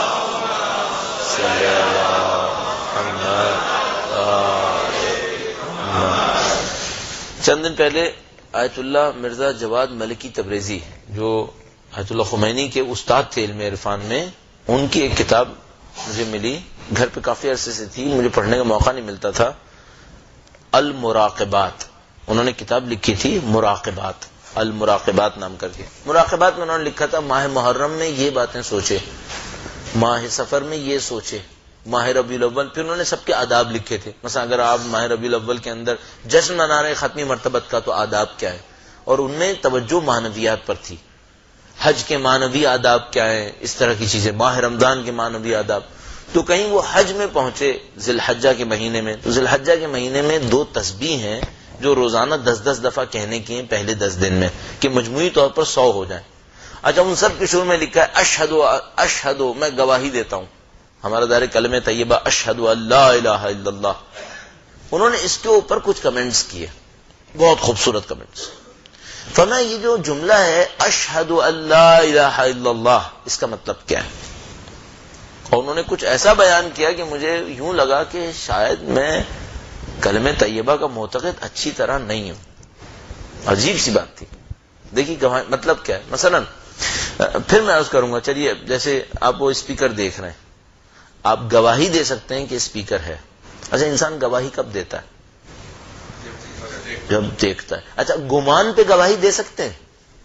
چند دن پہلے آیت اللہ مرزا جواد ملکی تبریزی، جو آیت اللہ خمینی کے استاد تھے علم عرفان میں، ان کی ایک کتاب مجھے ملی. گھر پہ کافی عرصے سے تھی، مجھے پڑھنے کا موقع نہیں ملتا تھا. المراقبات، انہوں نے کتاب لکھی تھی مراقبات، المراقبات نام کر کے. مراقبات میں انہوں نے لکھا تھا ماہ محرم میں یہ باتیں سوچے، ماہ سفر میں یہ سوچے، ماہ ربیع الاول. پھر انہوں نے سب کے آداب لکھے تھے. مثلا اگر آپ ماہ ربیع الاول کے اندر جشن منا رہے ختمی مرتبت کا تو آداب کیا ہے، اور ان میں توجہ معنویات پر تھی. حج کے معنوی آداب کیا ہیں، اس طرح کی چیزیں. ماہ رمضان کے معنوی آداب. تو کہیں وہ حج میں پہنچے ذی الحجہ کے مہینے میں، تو ذی الحجہ کے مہینے میں دو تسبیح ہیں جو روزانہ دس دس دفعہ کہنے کی ہیں پہلے دس دن میں، کہ مجموعی طور پر سو ہو جائیں. اچھا ان سب کے شروع میں لکھا ہے اشہد اشہد، میں گواہی دیتا ہوں. ہمارا دار کلمہ طیبہ اشہد ان لا الہ الا اللہ. انہوں نے اس کے اوپر کچھ کمنٹس کیے، بہت خوبصورت کمنٹس. فرمایا یہ جو جملہ ہے اشہد ان لا الہ الا اللہ، اس کا مطلب کیا ہے؟ اور انہوں نے کچھ ایسا بیان کیا کہ مجھے یوں لگا کہ شاید میں کلمہ طیبہ کا معتقد اچھی طرح نہیں ہوں. عجیب سی بات تھی. دیکھیے مطلب کیا ہے. مثلا پھر میں عرض کروں گا، چلیے جیسے آپ وہ اسپیکر دیکھ رہے ہیں، آپ گواہی دے سکتے ہیں کہ اسپیکر ہے. اچھا انسان گواہی کب دیتا ہے؟ جب دیکھتا ہے. اچھا گمان پہ گواہی دے سکتے ہیں؟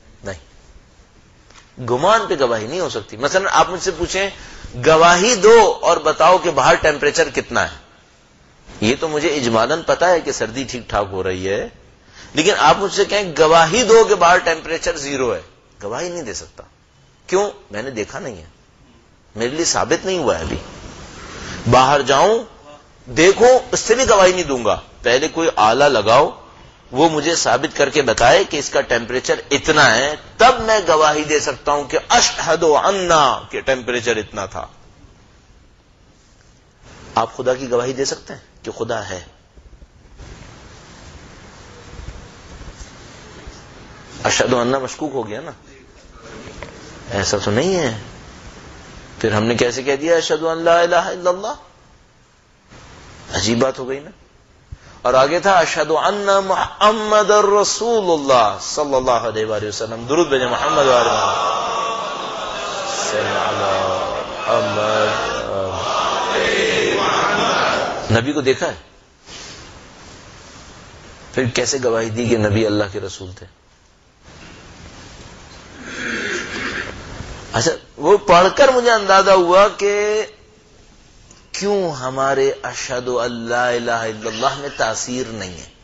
نہیں، گمان پہ گواہی نہیں ہو سکتی. مثلا آپ مجھ سے پوچھیں گواہی دو اور بتاؤ کہ باہر ٹیمپریچر کتنا ہے. یہ تو مجھے اجمالاً پتا ہے کہ سردی ٹھیک ٹھاک ہو رہی ہے، لیکن آپ مجھ سے کہیں گواہی دو کہ باہر ٹیمپریچر زیرو ہے، گواہی نہیں دے سکتا. کیوں؟ میں نے دیکھا نہیں ہے، میرے لیے ثابت نہیں ہوا ہے ابھی. باہر جاؤں دیکھو اس سے بھی گواہی نہیں دوں گا. پہلے کوئی آلہ لگاؤ، وہ مجھے ثابت کر کے بتائے کہ اس کا ٹیمپریچر اتنا ہے، تب میں گواہی دے سکتا ہوں کہ اشہد انا کہ ٹیمپریچر اتنا تھا. آپ خدا کی گواہی دے سکتے ہیں کہ خدا ہے؟ اشہد انا مشکوک ہو گیا نا، ایسا تو نہیں ہے. پھر ہم نے کیسے کہہ دیا اشہد ان لا الہ الا اللہ؟ عجیب بات ہو گئی نا. اور آگے تھا اشہد ان محمد الرسول اللہ صلی اللہ علیہ وآلہ وسلم. درود بھیجیں محمد وآلہ محمد. نبی کو دیکھا ہے؟ پھر کیسے گواہی دی کہ نبی اللہ کے رسول تھے؟ اچھا وہ پڑھ کر مجھے اندازہ ہوا کہ کیوں ہمارے اشہد ان لا الہ الا اللہ میں تاثیر نہیں ہے،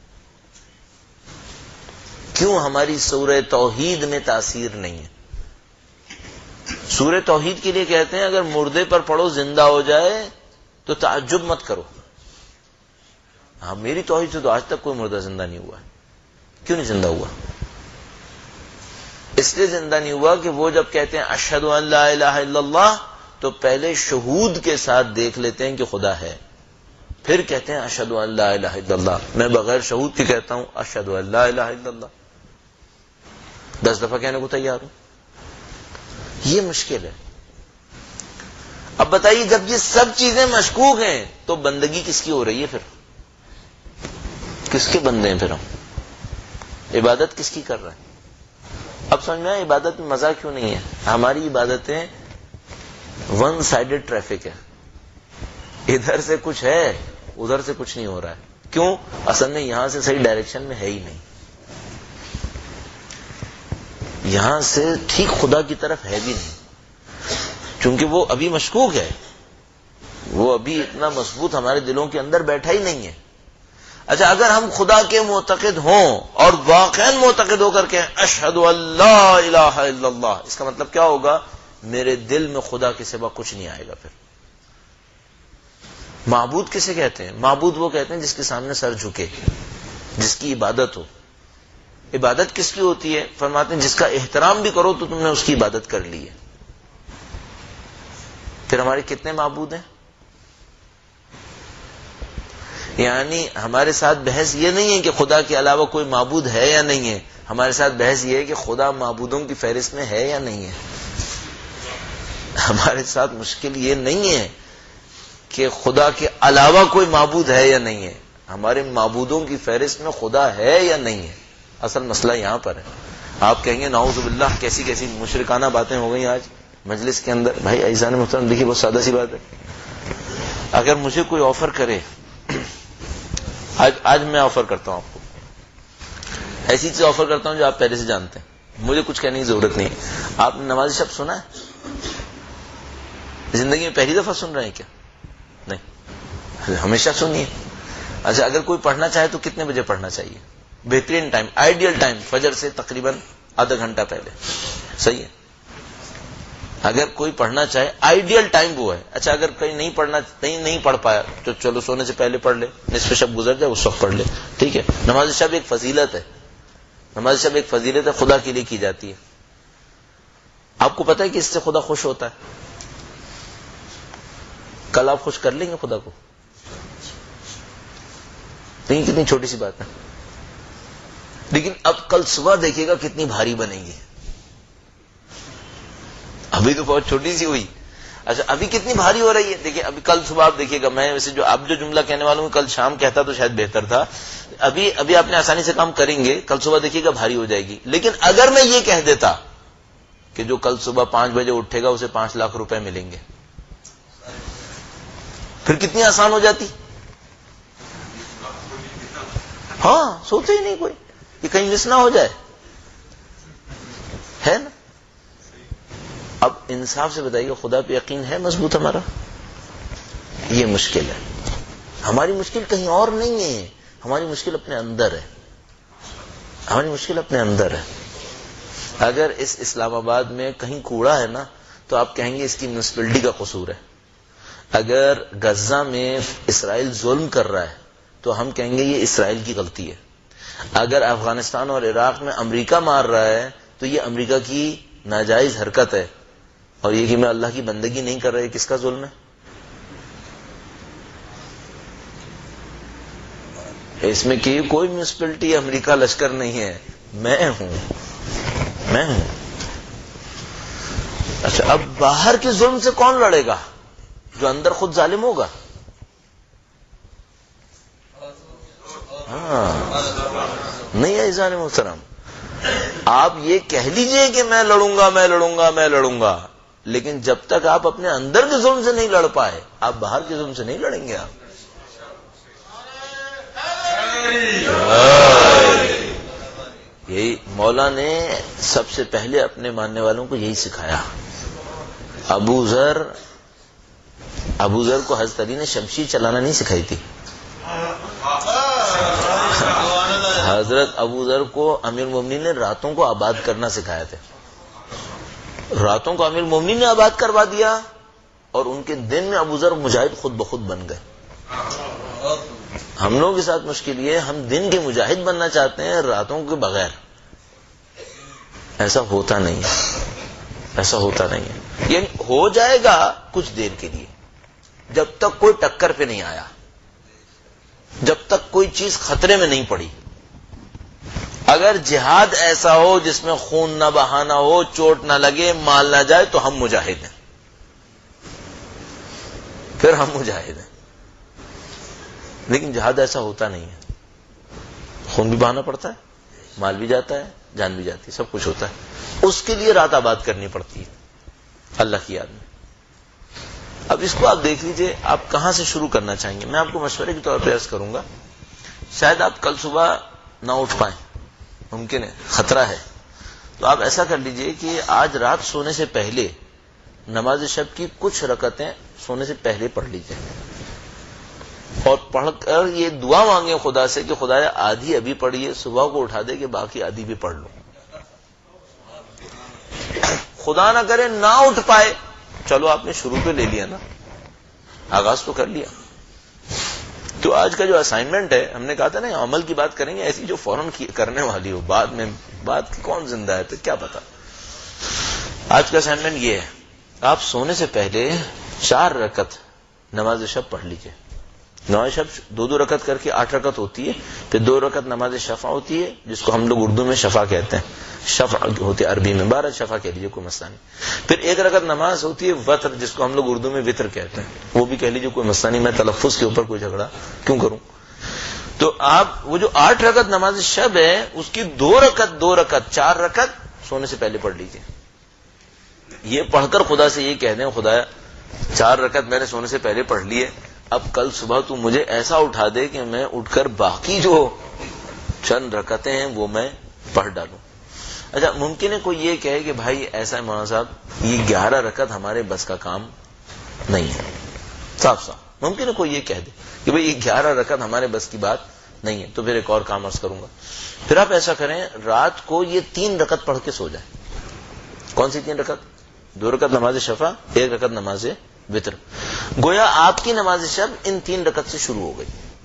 کیوں ہماری سورہ توحید میں تاثیر نہیں ہے. سورہ توحید کے لیے کہتے ہیں اگر مردے پر پڑھو زندہ ہو جائے تو تعجب مت کرو. ہاں میری توحید سے تو آج تک کوئی مردہ زندہ نہیں ہوا ہے. کیوں نہیں زندہ ہوا؟ اس لیے زندہ نہیں ہوا کہ وہ جب کہتے ہیں اشہد ان لا الہ الا اللہ تو پہلے شہود کے ساتھ دیکھ لیتے ہیں کہ خدا ہے، پھر کہتے ہیں اشہد ان لا الہ الا اللہ. میں بغیر شہود کے کہتا ہوں اشہد ان لا الہ الا اللہ، دس دفعہ کہنے کو تیار ہوں. یہ مشکل ہے. اب بتائیے جب یہ سب چیزیں مشکوک ہیں تو بندگی کس کی ہو رہی ہے؟ پھر کس کے بندے ہیں؟ پھر ہم عبادت کس کی کر رہے ہیں؟ اب سمجھ میں عبادت میں مزہ کیوں نہیں ہے؟ ہماری عبادتیں ون سائیڈڈ ٹریفک ہے، ادھر سے کچھ ہے ادھر سے کچھ نہیں ہو رہا ہے. کیوں؟ اصل میں یہاں سے صحیح ڈائریکشن میں ہے ہی نہیں، یہاں سے ٹھیک خدا کی طرف ہے بھی نہیں، چونکہ وہ ابھی مشکوک ہے، وہ ابھی اتنا مضبوط ہمارے دلوں کے اندر بیٹھا ہی نہیں ہے. اچھا اگر ہم خدا کے معتقد ہوں اور واقعاً معتقد ہو کر کے اشہد ان لا الہ الا اللہ، اس کا مطلب کیا ہوگا؟ میرے دل میں خدا کے سوا کچھ نہیں آئے گا. پھر معبود کسے کہتے ہیں؟ معبود وہ کہتے ہیں جس کے سامنے سر جھکے، جس کی عبادت ہو. عبادت کس کی ہوتی ہے؟ فرماتے ہیں جس کا احترام بھی کرو تو تم نے اس کی عبادت کر لی ہے. پھر ہمارے کتنے معبود ہیں؟ یعنی ہمارے ساتھ بحث یہ نہیں ہے کہ خدا کے علاوہ کوئی معبود ہے یا نہیں ہے، ہمارے ساتھ بحث یہ ہے کہ خدا معبودوں کی فہرست میں ہے یا نہیں ہے. ہمارے ساتھ مشکل یہ نہیں ہے کہ خدا کے علاوہ کوئی معبود ہے یا نہیں ہے، ہمارے معبودوں کی فہرست میں خدا ہے یا نہیں ہے. اصل مسئلہ یہاں پر ہے. آپ کہیں گے نعوذ باللہ کیسی کیسی مشرکانہ باتیں ہو گئی آج مجلس کے اندر. بھائی عزیزان محترم دیکھیے بہت سادہ سی بات ہے. اگر مجھے کوئی آفر کرے، آج آج میں آفر کرتا ہوں آپ کو، ایسی چیز آفر کرتا ہوں جو آپ پہلے سے جانتے ہیں، مجھے کچھ کہنے کی ضرورت نہیں ہے. آپ نے نماز شب سنا ہے؟ زندگی میں پہلی دفعہ سن رہے ہیں کیا؟ نہیں، ہمیشہ سنیے. اچھا اگر کوئی پڑھنا چاہے تو کتنے بجے پڑھنا چاہیے؟ بہترین ٹائم، آئیڈیل ٹائم فجر سے تقریباً آدھا گھنٹہ پہلے. صحیح ہے. اگر کوئی پڑھنا چاہے آئیڈیل ٹائم وہ ہے. اچھا اگر کہیں نہیں پڑھنا نہیں نہیں پڑھ پایا تو چلو سونے سے پہلے پڑھ لے، نصف شب گزر جائے اس وقت پڑھ لے، ٹھیک ہے. نماز شب ایک فضیلت ہے، نماز شب ایک فضیلت ہے، خدا کے لیے کی جاتی ہے. آپ کو پتا ہے کہ اس سے خدا خوش ہوتا ہے. کل آپ خوش کر لیں گے خدا کو؟ نہیں، کتنی چھوٹی سی بات ہے. لیکن اب کل صبح دیکھیے گا کتنی بھاری بنے گی. ابھی تو بہت چھوٹی سی ہوئی. اچھا ابھی کتنی بھاری ہو رہی ہے. دیکھیے ابھی کل صبح آپ دیکھیے گا، میں ویسے جو اب جو جملہ کہنے والا ہوں کل شام کہتا تو شاید بہتر تھا. ابھی ابھی آپ نے آسانی سے کام کریں گے، کل صبح دیکھیے گا بھاری ہو جائے گی. لیکن اگر میں یہ کہہ دیتا کہ جو کل صبح پانچ بجے اٹھے گا اسے پانچ لاکھ روپے ملیں گے، پھر کتنی آسان ہو جاتی. ہاں سوچے ہی نہیں کوئی کہ کہیں مس نہ ہو جائے، ہے نا. اب انصاف سے بتائیے خدا پہ یقین ہے مضبوط ہمارا؟ یہ مشکل ہے. ہماری مشکل کہیں اور نہیں ہے، ہماری مشکل اپنے اندر ہے. ہماری مشکل اپنے اندر ہے. اگر اس اسلام آباد میں کہیں کوڑا ہے نا تو آپ کہیں گے اس کی میونسپلٹی کا قصور ہے. اگر غزہ میں اسرائیل ظلم کر رہا ہے تو ہم کہیں گے یہ اسرائیل کی غلطی ہے. اگر افغانستان اور عراق میں امریکہ مار رہا ہے تو یہ امریکہ کی ناجائز حرکت ہے. اور یہ کہ میں اللہ کی بندگی نہیں کر رہا، کس کا ظلم ہے؟ اس میں کہ کوئی میونسپلٹی امریکہ لشکر نہیں ہے، میں ہوں میں ہوں اچھا اب باہر کے ظلم سے کون لڑے گا؟ جو اندر خود ظالم ہوگا. ہاں نہیں ہے عزیزان محترم. آپ یہ کہہ لیجئے کہ میں لڑوں گا میں لڑوں گا میں لڑوں گا، لیکن جب تک آپ اپنے اندر کے ظلم سے نہیں لڑ پائے آپ باہر کے ظلم سے نہیں لڑیں گے. آپ یہی مولا نے سب سے پہلے اپنے ماننے والوں کو یہی سکھایا. ابو ذر ابو ذر کو حضرت علی نے شمشیر چلانا نہیں سکھائی تھی. حضرت ابو ذر کو امیر المومنین نے راتوں کو آباد کرنا سکھایا تھا. راتوں کو امیر المومنین نے آباد کروا دیا اور ان کے دن میں ابو ذر مجاہد خود بخود بن گئے. ہم لوگوں کے ساتھ مشکل یہ ہے، ہم دن کے مجاہد بننا چاہتے ہیں راتوں کے بغیر. ایسا ہوتا نہیں ہے، ایسا ہوتا نہیں ہے. یعنی ہو جائے گا کچھ دیر کے لیے، جب تک کوئی ٹکر پہ نہیں آیا، جب تک کوئی چیز خطرے میں نہیں پڑی. اگر جہاد ایسا ہو جس میں خون نہ بہانا ہو، چوٹ نہ لگے، مال نہ جائے تو ہم مجاہد ہیں، پھر ہم مجاہد ہیں. لیکن جہاد ایسا ہوتا نہیں ہے. خون بھی بہانا پڑتا ہے، مال بھی جاتا ہے، جان بھی جاتی ہے، سب کچھ ہوتا ہے. اس کے لیے رات آباد کرنی پڑتی ہے اللہ کی یاد میں. اب اس کو آپ دیکھ لیجئے آپ کہاں سے شروع کرنا چاہیں گے. میں آپ کو مشورے کے طور پہ عرض کروں گا، شاید آپ کل صبح نہ اٹھ پائیں، ممکن ہے، خطرہ ہے. تو آپ ایسا کر لیجئے کہ آج رات سونے سے پہلے نماز شب کی کچھ رکعتیں سونے سے پہلے پڑھ لیجئے. اور پڑھ کر یہ دعا مانگے خدا سے کہ خدایا آدھی ابھی پڑھیے، صبح کو اٹھا دے کہ باقی آدھی بھی پڑھ لو. خدا نہ کرے نہ اٹھ پائے، چلو آپ نے شروع تو لے لیا نا، آغاز تو کر لیا. تو آج کا جو اسائنمنٹ ہے، ہم نے کہا تھا نا عمل کی بات کریں گے، ایسی جو فوراً کرنے والی ہو، بعد میں بات کی کون زندہ ہے پھر کیا پتا. آج کا اسائنمنٹ یہ ہے، آپ سونے سے پہلے چار رکعت نماز شب پڑھ لیجئے. نماز شب دو دو رکعت کر کے آٹھ رکعت ہوتی ہے، پھر دو رکعت نماز شفع ہوتی ہے جس کو ہم لوگ اردو میں شفع کہتے ہیں، شفع ہوتی ہے عربی میں، بارہ شفع کہہ لیجیے کوئی مسئلہ نہیں. پھر ایک رکعت نماز ہوتی ہے وتر جس کو ہم لوگ اردو میں وطر کہتے ہیں، وہ بھی کہہ لیجیے کوئی مسئلہ نہیں، میں تلفظ کے اوپر کوئی جھگڑا کیوں کروں. تو آپ وہ جو آٹھ رکعت نماز شب ہے اس کی دو رکعت دو رکعت چار رکعت سونے سے پہلے پڑھ لیجیے. یہ پڑھ کر خدا سے یہ کہہ دیں خدایا چار رکعت میں نے سونے سے پہلے پڑھ لی ہے، اب کل صبح تو مجھے ایسا اٹھا دے کہ میں اٹھ کر باقی جو چند رکعتیں ہیں وہ میں پڑھ ڈالوں. اچھا ممکن ہے کوئی یہ کہے کہ بھائی ایسا ہے مولانا صاحب یہ گیارہ رکعت ہمارے بس کا کام نہیں ہے، صاف صاف ممکن ہے کوئی یہ کہہ دے کہ بھائی یہ گیارہ رکعت ہمارے بس کی بات نہیں ہے. تو پھر ایک اور کام عرض کروں گا، پھر آپ ایسا کریں رات کو یہ تین رکعت پڑھ کے سو جائیں. کون سی تین رکعت؟ دو رکعت نماز شفع، ایک رکعت نماز وطر. گویا آپ کی نماز شب ان تین رکعت سے شروع ہو گئی.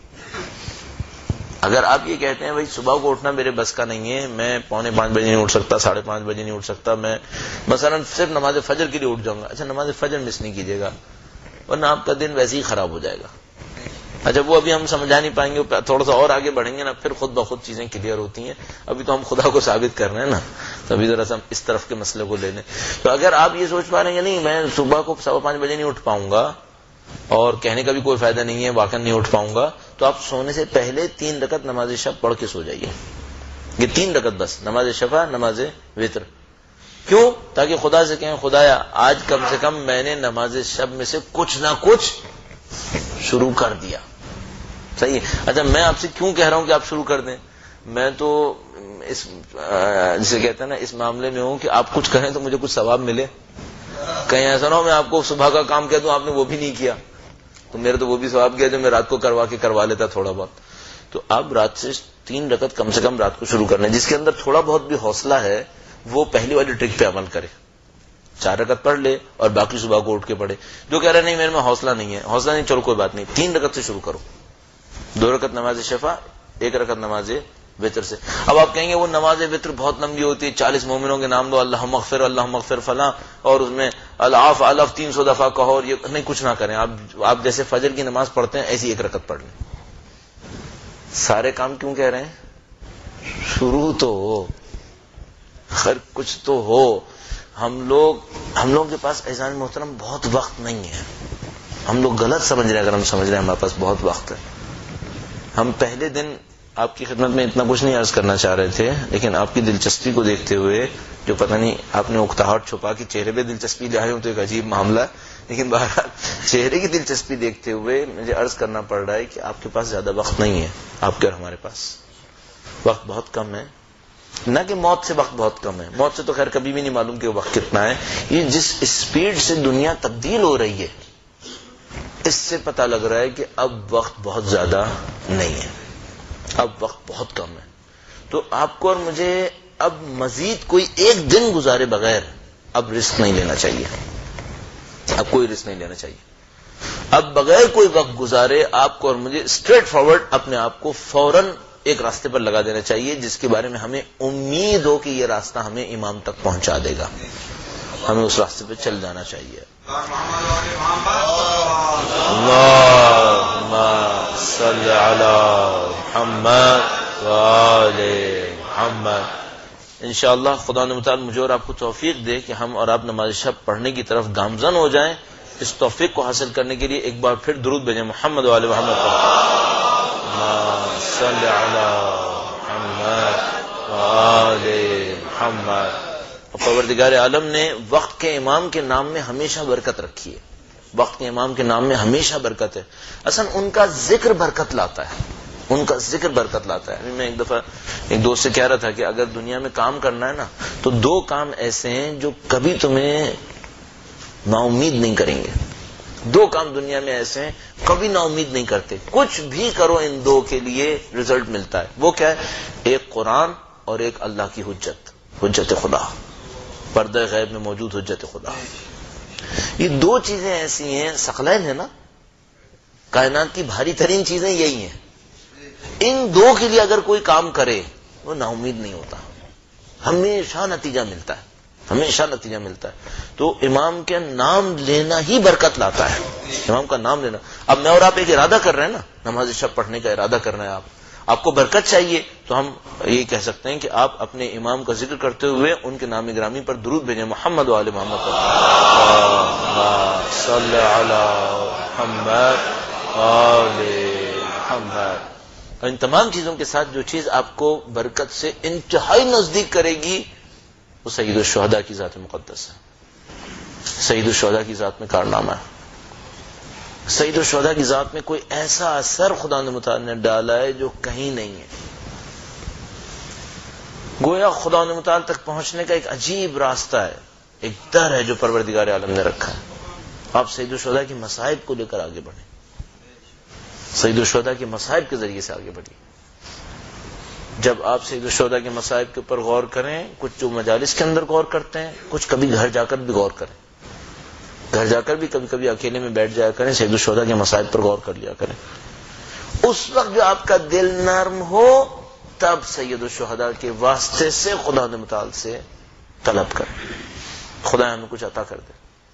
اگر آپ یہ کہتے ہیں بھائی صبح کو اٹھنا میرے بس کا نہیں ہے، میں پونے پانچ بجے نہیں اٹھ سکتا، ساڑھے پانچ بجے نہیں اٹھ سکتا، میں مثلا صرف نماز فجر کے لیے اٹھ جاؤں گا، اچھا نماز فجر مس نہیں کیجیے گا ورنہ آپ کا دن ویسے ہی خراب ہو جائے گا. اچھا وہ ابھی ہم سمجھا نہیں پائیں گے، تھوڑا سا اور آگے بڑھیں گے نا پھر خود بخود چیزیں کلیئر ہوتی ہیں. ابھی تو ہم خدا کو ثابت کر رہے ہیں نا، تو ابھی ذرا سا اس طرف کے مسئلے کو لے لیں. تو اگر آپ یہ سوچ پا رہے ہیں کہ نہیں میں صبح کو سوا پانچ بجے نہیں اٹھ پاؤں گا اور کہنے کا بھی کوئی فائدہ نہیں ہے، واقعا نہیں اٹھ پاؤں گا، تو آپ سونے سے پہلے تین رکعت نماز شب پڑھ کے سو جائیے. یہ تین رکعت بس، نماز شفع نماز وطر. کیوں؟ تاکہ خدا سے کہیں خدایا آج کم سے کم میں نے نماز شب میں سے کچھ نہ کچھ شروع کر دیا. صحیح ہے. اچھا میں آپ سے کیوں کہہ رہا ہوں کہ آپ شروع کر دیں؟ میں تو اس جسے کہتے ہیں نا اس معاملے میں ہوں کہ آپ کچھ کریں تو مجھے کچھ ثواب ملے. کہیں ایسا نہ ہو میں آپ کو صبح کا کام کہہ دوں آپ نے وہ بھی نہیں کیا تو میرے تو وہ بھی ثواب کیا جو میں رات کو کروا کے کروا لیتا تھوڑا بہت. تو آپ رات سے تین رکعت کم سے کم رات کو شروع کرنا ہے. جس کے اندر تھوڑا بہت بھی حوصلہ ہے وہ پہلی والی ٹرک پہ عمل کرے، چار رکعت پڑھ لے اور باقی صبح کو اٹھ کے پڑھے. جو کہہ رہے نہیں میرے میں حوصلہ نہیں ہے، حوصلہ نہیں چلو کوئی بات نہیں، تین رکعت سے شروع کرو، دو رکعت نماز شفع ایک رکعت نماز وطر سے. اب آپ کہیں گے وہ نماز وطر بہت لمبی ہوتی ہے، چالیس مومنوں کے نام دو، اللہ مغفر اللہ مغفر فلاں، اور اس میں العاف الف تین سو دفعہ کہو، اور یہ نہیں کچھ نہ کریں. آپ آپ جیسے فجر کی نماز پڑھتے ہیں ایسی ایک رکعت پڑھ لیں. سارے کام کیوں کہہ رہے ہیں؟ شروع تو ہو، خیر کچھ تو ہو. ہم لوگ ہم لوگوں کے پاس عزیزان محترم بہت وقت نہیں ہے. ہم لوگ غلط سمجھ رہے ہیں اگر ہم سمجھ رہے ہیں ہمارے پاس بہت وقت ہے. ہم پہلے دن آپ کی خدمت میں اتنا کچھ نہیں عرض کرنا چاہ رہے تھے، لیکن آپ کی دلچسپی کو دیکھتے ہوئے جو پتہ نہیں آپ نے اکتاہٹ چھپا کے چہرے پہ دلچسپی لے آئے ہوں تو ایک عجیب معاملہ ہے، لیکن بہرحال چہرے کی دلچسپی دیکھتے ہوئے مجھے عرض کرنا پڑ رہا ہے کہ آپ کے پاس زیادہ وقت نہیں ہے. آپ کے اور ہمارے پاس وقت بہت کم ہے. نہ کہ موت سے وقت بہت کم ہے، موت سے تو خیر کبھی بھی نہیں معلوم کہ وہ وقت کتنا ہے. یہ جس اسپیڈ سے دنیا تبدیل ہو رہی ہے اس سے پتہ لگ رہا ہے کہ اب وقت بہت زیادہ نہیں ہے، اب وقت بہت کم ہے. تو آپ کو اور مجھے اب مزید کوئی ایک دن گزارے بغیر اب رسک نہیں لینا چاہیے. اب کوئی رسک نہیں لینا چاہیے. اب بغیر کوئی وقت گزارے آپ کو اور مجھے اسٹریٹ فارورڈ اپنے آپ کو فوراً ایک راستے پر لگا دینا چاہیے جس کے بارے میں ہمیں امید ہو کہ یہ راستہ ہمیں امام تک پہنچا دے گا. ہمیں اس راستے پہ چل جانا چاہیے. اللہم صل علی محمد وآل محمد. انشاءاللہ خدا متعال مجھے اور آپ کو توفیق دے کہ ہم اور آپ نماز شب پڑھنے کی طرف گامزن ہو جائیں. اس توفیق کو حاصل کرنے کے لیے ایک بار پھر درود بھیجیں محمد وآل محمد صلی علی محمد وآل محمد. پروردگار عالم نے وقت کے امام کے نام میں ہمیشہ برکت رکھی ہے. وقت کے امام کے نام میں ہمیشہ برکت ہے. اصلا ان کا ذکر برکت لاتا ہے، ان کا ذکر برکت لاتا ہے. میں ایک دفعہ ایک دوست سے کہہ رہا تھا کہ اگر دنیا میں کام کرنا ہے نا تو دو کام ایسے ہیں جو کبھی تمہیں نا امید نہیں کریں گے. دو کام دنیا میں ایسے ہیں کبھی نا امید نہیں کرتے، کچھ بھی کرو ان دو کے لیے رزلٹ ملتا ہے. وہ کیا ہے؟ ایک قرآن اور ایک اللہ کی حجت، حجت خدا، پردہ غیب میں موجود حجت خدا. یہ دو چیزیں ایسی ہیں، ثقلین ہے نا، کائنات کی بھاری ترین چیزیں یہی ہیں. ان دو کے لیے اگر کوئی کام کرے وہ نا امید نہیں ہوتا، ہمیشہ نتیجہ ملتا ہے، ہمیشہ نتیجہ ملتا ہے. تو امام کے نام لینا ہی برکت لاتا ہے، امام کا نام لینا. اب میں اور آپ ایک ارادہ کر رہے ہیں نا، نماز شب پڑھنے کا ارادہ کر رہے ہیں، آپ آپ کو برکت چاہیے، تو ہم یہ کہہ سکتے ہیں کہ آپ اپنے امام کا ذکر کرتے ہوئے ان کے نام گرامی پر درود بھیجیں، محمد و آل محمد صلی علی محمد آل محمد. ان تمام چیزوں کے ساتھ جو چیز آپ کو برکت سے انتہائی نزدیک کرے گی وہ سید الشہداء کی ذات مقدس ہے، سید الشہداء کی ذات میں کارنامہ ہے. سید الشہداء کی ذات میں کوئی ایسا اثر خدا نے متعال نے ڈالا ہے جو کہیں نہیں ہے. گویا خدا نے متعال تک پہنچنے کا ایک عجیب راستہ ہے، ایک در ہے جو پروردگار عالم نے رکھا ہے. آپ سید الشہداء کی مصائب کو لے کر آگے بڑھیں، سید الشہداء کے مصائب کے ذریعے سے آگے بڑھیں. جب آپ سید الشہداء کے مصائب کے اوپر غور کریں، کچھ جو مجالس کے اندر غور کرتے ہیں، کچھ کبھی گھر جا کر بھی غور کریں، گھر جا کر بھی کبھی کبھی اکیلے میں بیٹھ جایا کریں، سید الشہداء کے مصائب پر غور کر لیا کریں. اس وقت جو آپ کا دل نرم ہو تب سید الشہداء کے واسطے سے خدا نے متعال سے طلب کریں، خدا ہمیں کچھ عطا کر دے.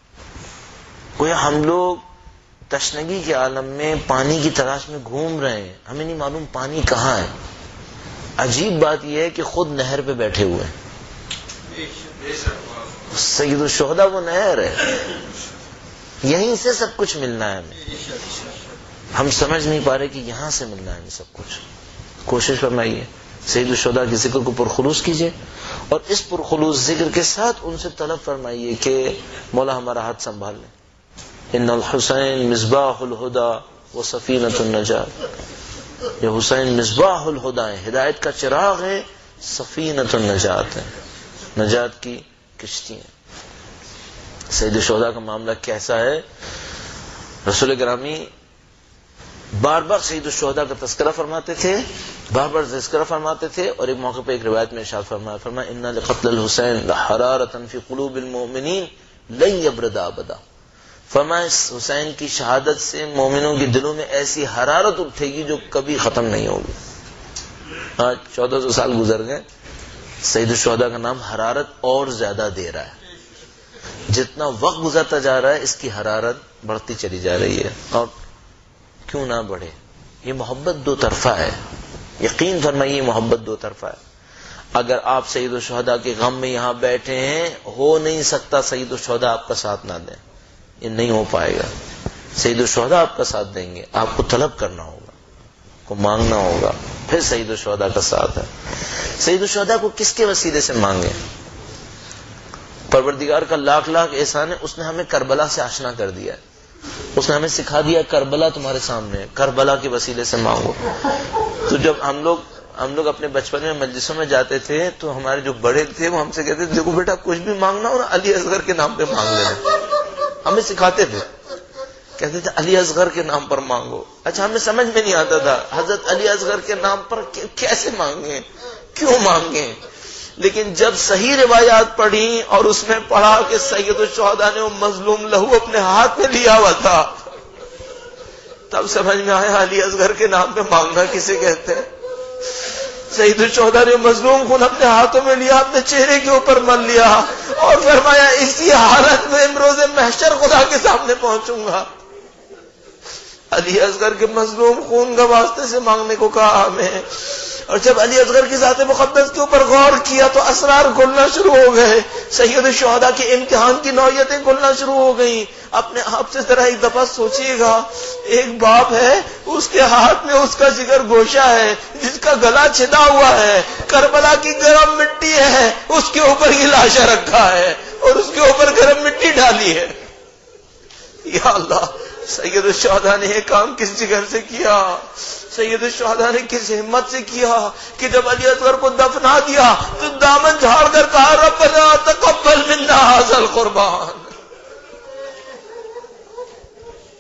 گویا ہم لوگ تشنگی کے عالم میں پانی کی تلاش میں گھوم رہے ہیں، ہمیں نہیں معلوم پانی کہاں ہے. عجیب بات یہ ہے کہ خود نہر پہ بیٹھے ہوئے ہیں. سید الشہداء وہ نہر ہے، یہیں سے سب کچھ ملنا ہے ہمیں. ہم سمجھ نہیں پا رہے کہ یہاں سے ملنا ہے ہمیں سب کچھ. کوشش فرمائیے سید الشہداء کے ذکر کو پرخلوص کیجئے، اور اس پرخلوص ذکر کے ساتھ ان سے طلب فرمائیے کہ مولا ہمارا ہاتھ سنبھال لیں. ان الحسین مصباح الہدی و سفینۃ النجات. یہ حسین مصباح الہدی ہے، ہدایت کا چراغ ہے، سفینۃ النجات ہے، نجات کی کشتی ہے. سید الشہداء کا معاملہ کیسا ہے؟ رسول گرامی بار بار سید الشہداء کا تذکرہ فرماتے تھے، بار بار تذکرہ فرماتے تھے، اور ایک موقع پہ ایک روایت میں ارشاد فرمایا فرمایا ان لقتل الحسین لحرارۃ فی قلوب المؤمنین لن یبرد ابدا. فرمایا اس حسین کی شہادت سے مومنوں کے دلوں میں ایسی حرارت اٹھے گی جو کبھی ختم نہیں ہوگی. آج چودہ سو سال گزر گئے، سید الشہداء کا نام حرارت اور زیادہ دے رہا ہے. جتنا وقت گزرتا جا رہا ہے اس کی حرارت بڑھتی چلی جا رہی ہے، اور کیوں نہ بڑھے. یہ محبت دو طرفہ ہے، یقین فرمائیے محبت دو طرفہ ہے. اگر آپ سید الشہداء کے غم میں یہاں بیٹھے ہیں، ہو نہیں سکتا سید الشہداء آپ کا ساتھ نہ دیں، یہ نہیں ہو پائے گا. سید الشہداء آپ کا ساتھ دیں گے، آپ کو طلب کرنا ہوگا، کو مانگنا ہوگا، پھر سید الشہداء کا ساتھ ہے. سید الشہداء کو کس کے وسیلے سے مانگے؟ پروردگار کا لاکھ لاکھ احسان ہے، اس نے ہمیں کربلا سے آشنا کر دیا ہے. اس نے ہمیں سکھا دیا کربلا تمہارے سامنے ہے، کربلا کے وسیلے سے مانگو. تو جب ہم لوگ ہم لوگ اپنے بچپن میں مجلسوں میں جاتے تھے تو ہمارے جو بڑے تھے وہ ہم سے کہتے تھے دیکھو بیٹا کچھ بھی مانگنا ہو نا علی اصغر کے نام پہ مانگ لینا. ہمیں سکھاتے تھے، کہتے تھے علی اصغر کے نام پر مانگو. اچھا ہمیں سمجھ میں نہیں آتا تھا حضرت علی اصغر کے نام پر کیسے مانگیں، کیوں مانگیں. لیکن جب صحیح روایات پڑھی اور اس میں پڑھا کہ سید الشہداء نے وہ مظلوم لہو اپنے ہاتھ میں لیا ہوا تھا، تب سمجھ میں آیا علی اصغر کے نام پہ مانگنا کسے کہتے ہیں. سید الشہداء نے مظلوم خون اپنے ہاتھوں میں لیا، اپنے چہرے کے اوپر مل لیا، اور فرمایا اسی حالت میں روز محشر خدا کے سامنے پہنچوں گا. علی اصغر کے مظلوم خون کا واسطے سے مانگنے کو کہا ہمیں. اور جب علی اصغر کی ذات مقدس کے اوپر غور کیا تو اسرار کھلنا شروع ہو گئے، سید الشہداء کے امتحان کی نوعیتیں کھلنا شروع ہو گئیں. اپنے آپ سے ذرا ایک دفعہ سوچئے گا، ایک باپ ہے، اس کے ہاتھ میں اس کا جگر گوشہ ہے جس کا گلا چھدا ہوا ہے، کربلا کی گرم مٹی ہے، اس کے اوپر یہ لاشا رکھا ہے اور اس کے اوپر گرم مٹی ڈالی ہے. یا اللہ، سید الشہداء نے یہ کام کس جگر سے کیا، سید الشہداء نے کس ہمت سے کیا کہ جب علی اصغر کو دفنا دیا تو دامن جھاڑ کر کہا ربنا تقبل منا ھذا القربان.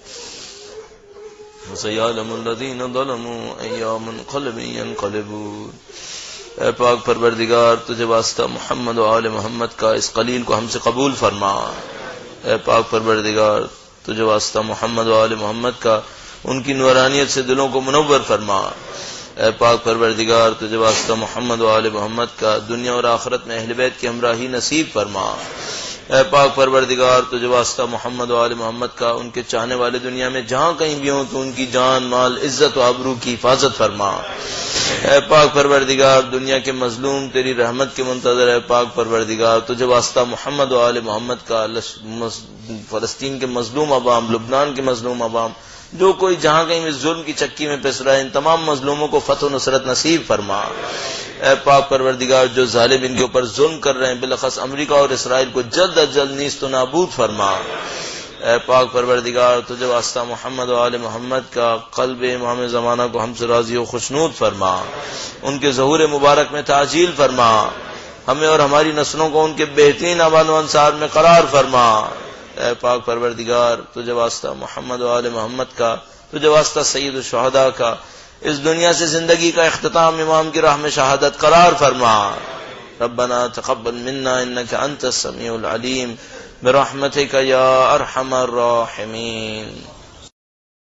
وسيعلم الذين ظلموا أي منقلب ينقلبون۔ اے پاک پروردگار تجھے واسطہ محمد و آل محمد کا اس قلیل کو ہم سے قبول فرما۔ اے پاک پروردگار تجھے واسطہ محمد و آل محمد کا ان کی نورانیت سے دلوں کو منور فرما۔ اے پاک پروردگار تجھے واسطہ محمد و آل محمد کا دنیا اور آخرت میں اہل بیت کی ہمراہی نصیب فرما۔ اے پاک پروردگار تجھے واسطہ محمد و آل محمد کا ان کے چاہنے والے دنیا میں جہاں کہیں بھی ہوں تو ان کی جان مال عزت و آبرو کی حفاظت فرما۔ اے پاک پروردگار دنیا کے مظلوم تیری رحمت کے منتظر ہے۔ پاک پروردگار تجھے واسطہ محمد و آل محمد کا فلسطین کے مظلوم عوام، لبنان کے مظلوم عوام، جو کوئی جہاں کہیں بھی ظلم کی چکی میں پس رہا ہے، ان تمام مظلوموں کو فتح و نصرت نصیب فرما۔ اے پاک پروردگار جو ظالم ان کے اوپر ظلم کر رہے ہیں، بالاخص امریکہ اور اسرائیل کو جلد از جلد نیست و نابود فرما۔ اے پاک پروردگار تجھے واسطہ محمد و آل محمد کا قلب امام زمانہ کو ہم سے راضی و خوشنود فرما، ان کے ظہور مبارک میں تعجیل فرما، ہمیں اور ہماری نسلوں کو ان کے بہترین اعوان و انصار میں قرار فرما۔ اے پاک پروردگار تجھے واسطہ محمد و آل محمد کا، تجھے واسطہ سید الشہداء کا اس دنیا سے زندگی کا اختتام امام کی راہ میں شہادت قرار فرما۔ ربنا تقبل منا انك انت السميع العليم برحمتك يا ارحم الراحمين۔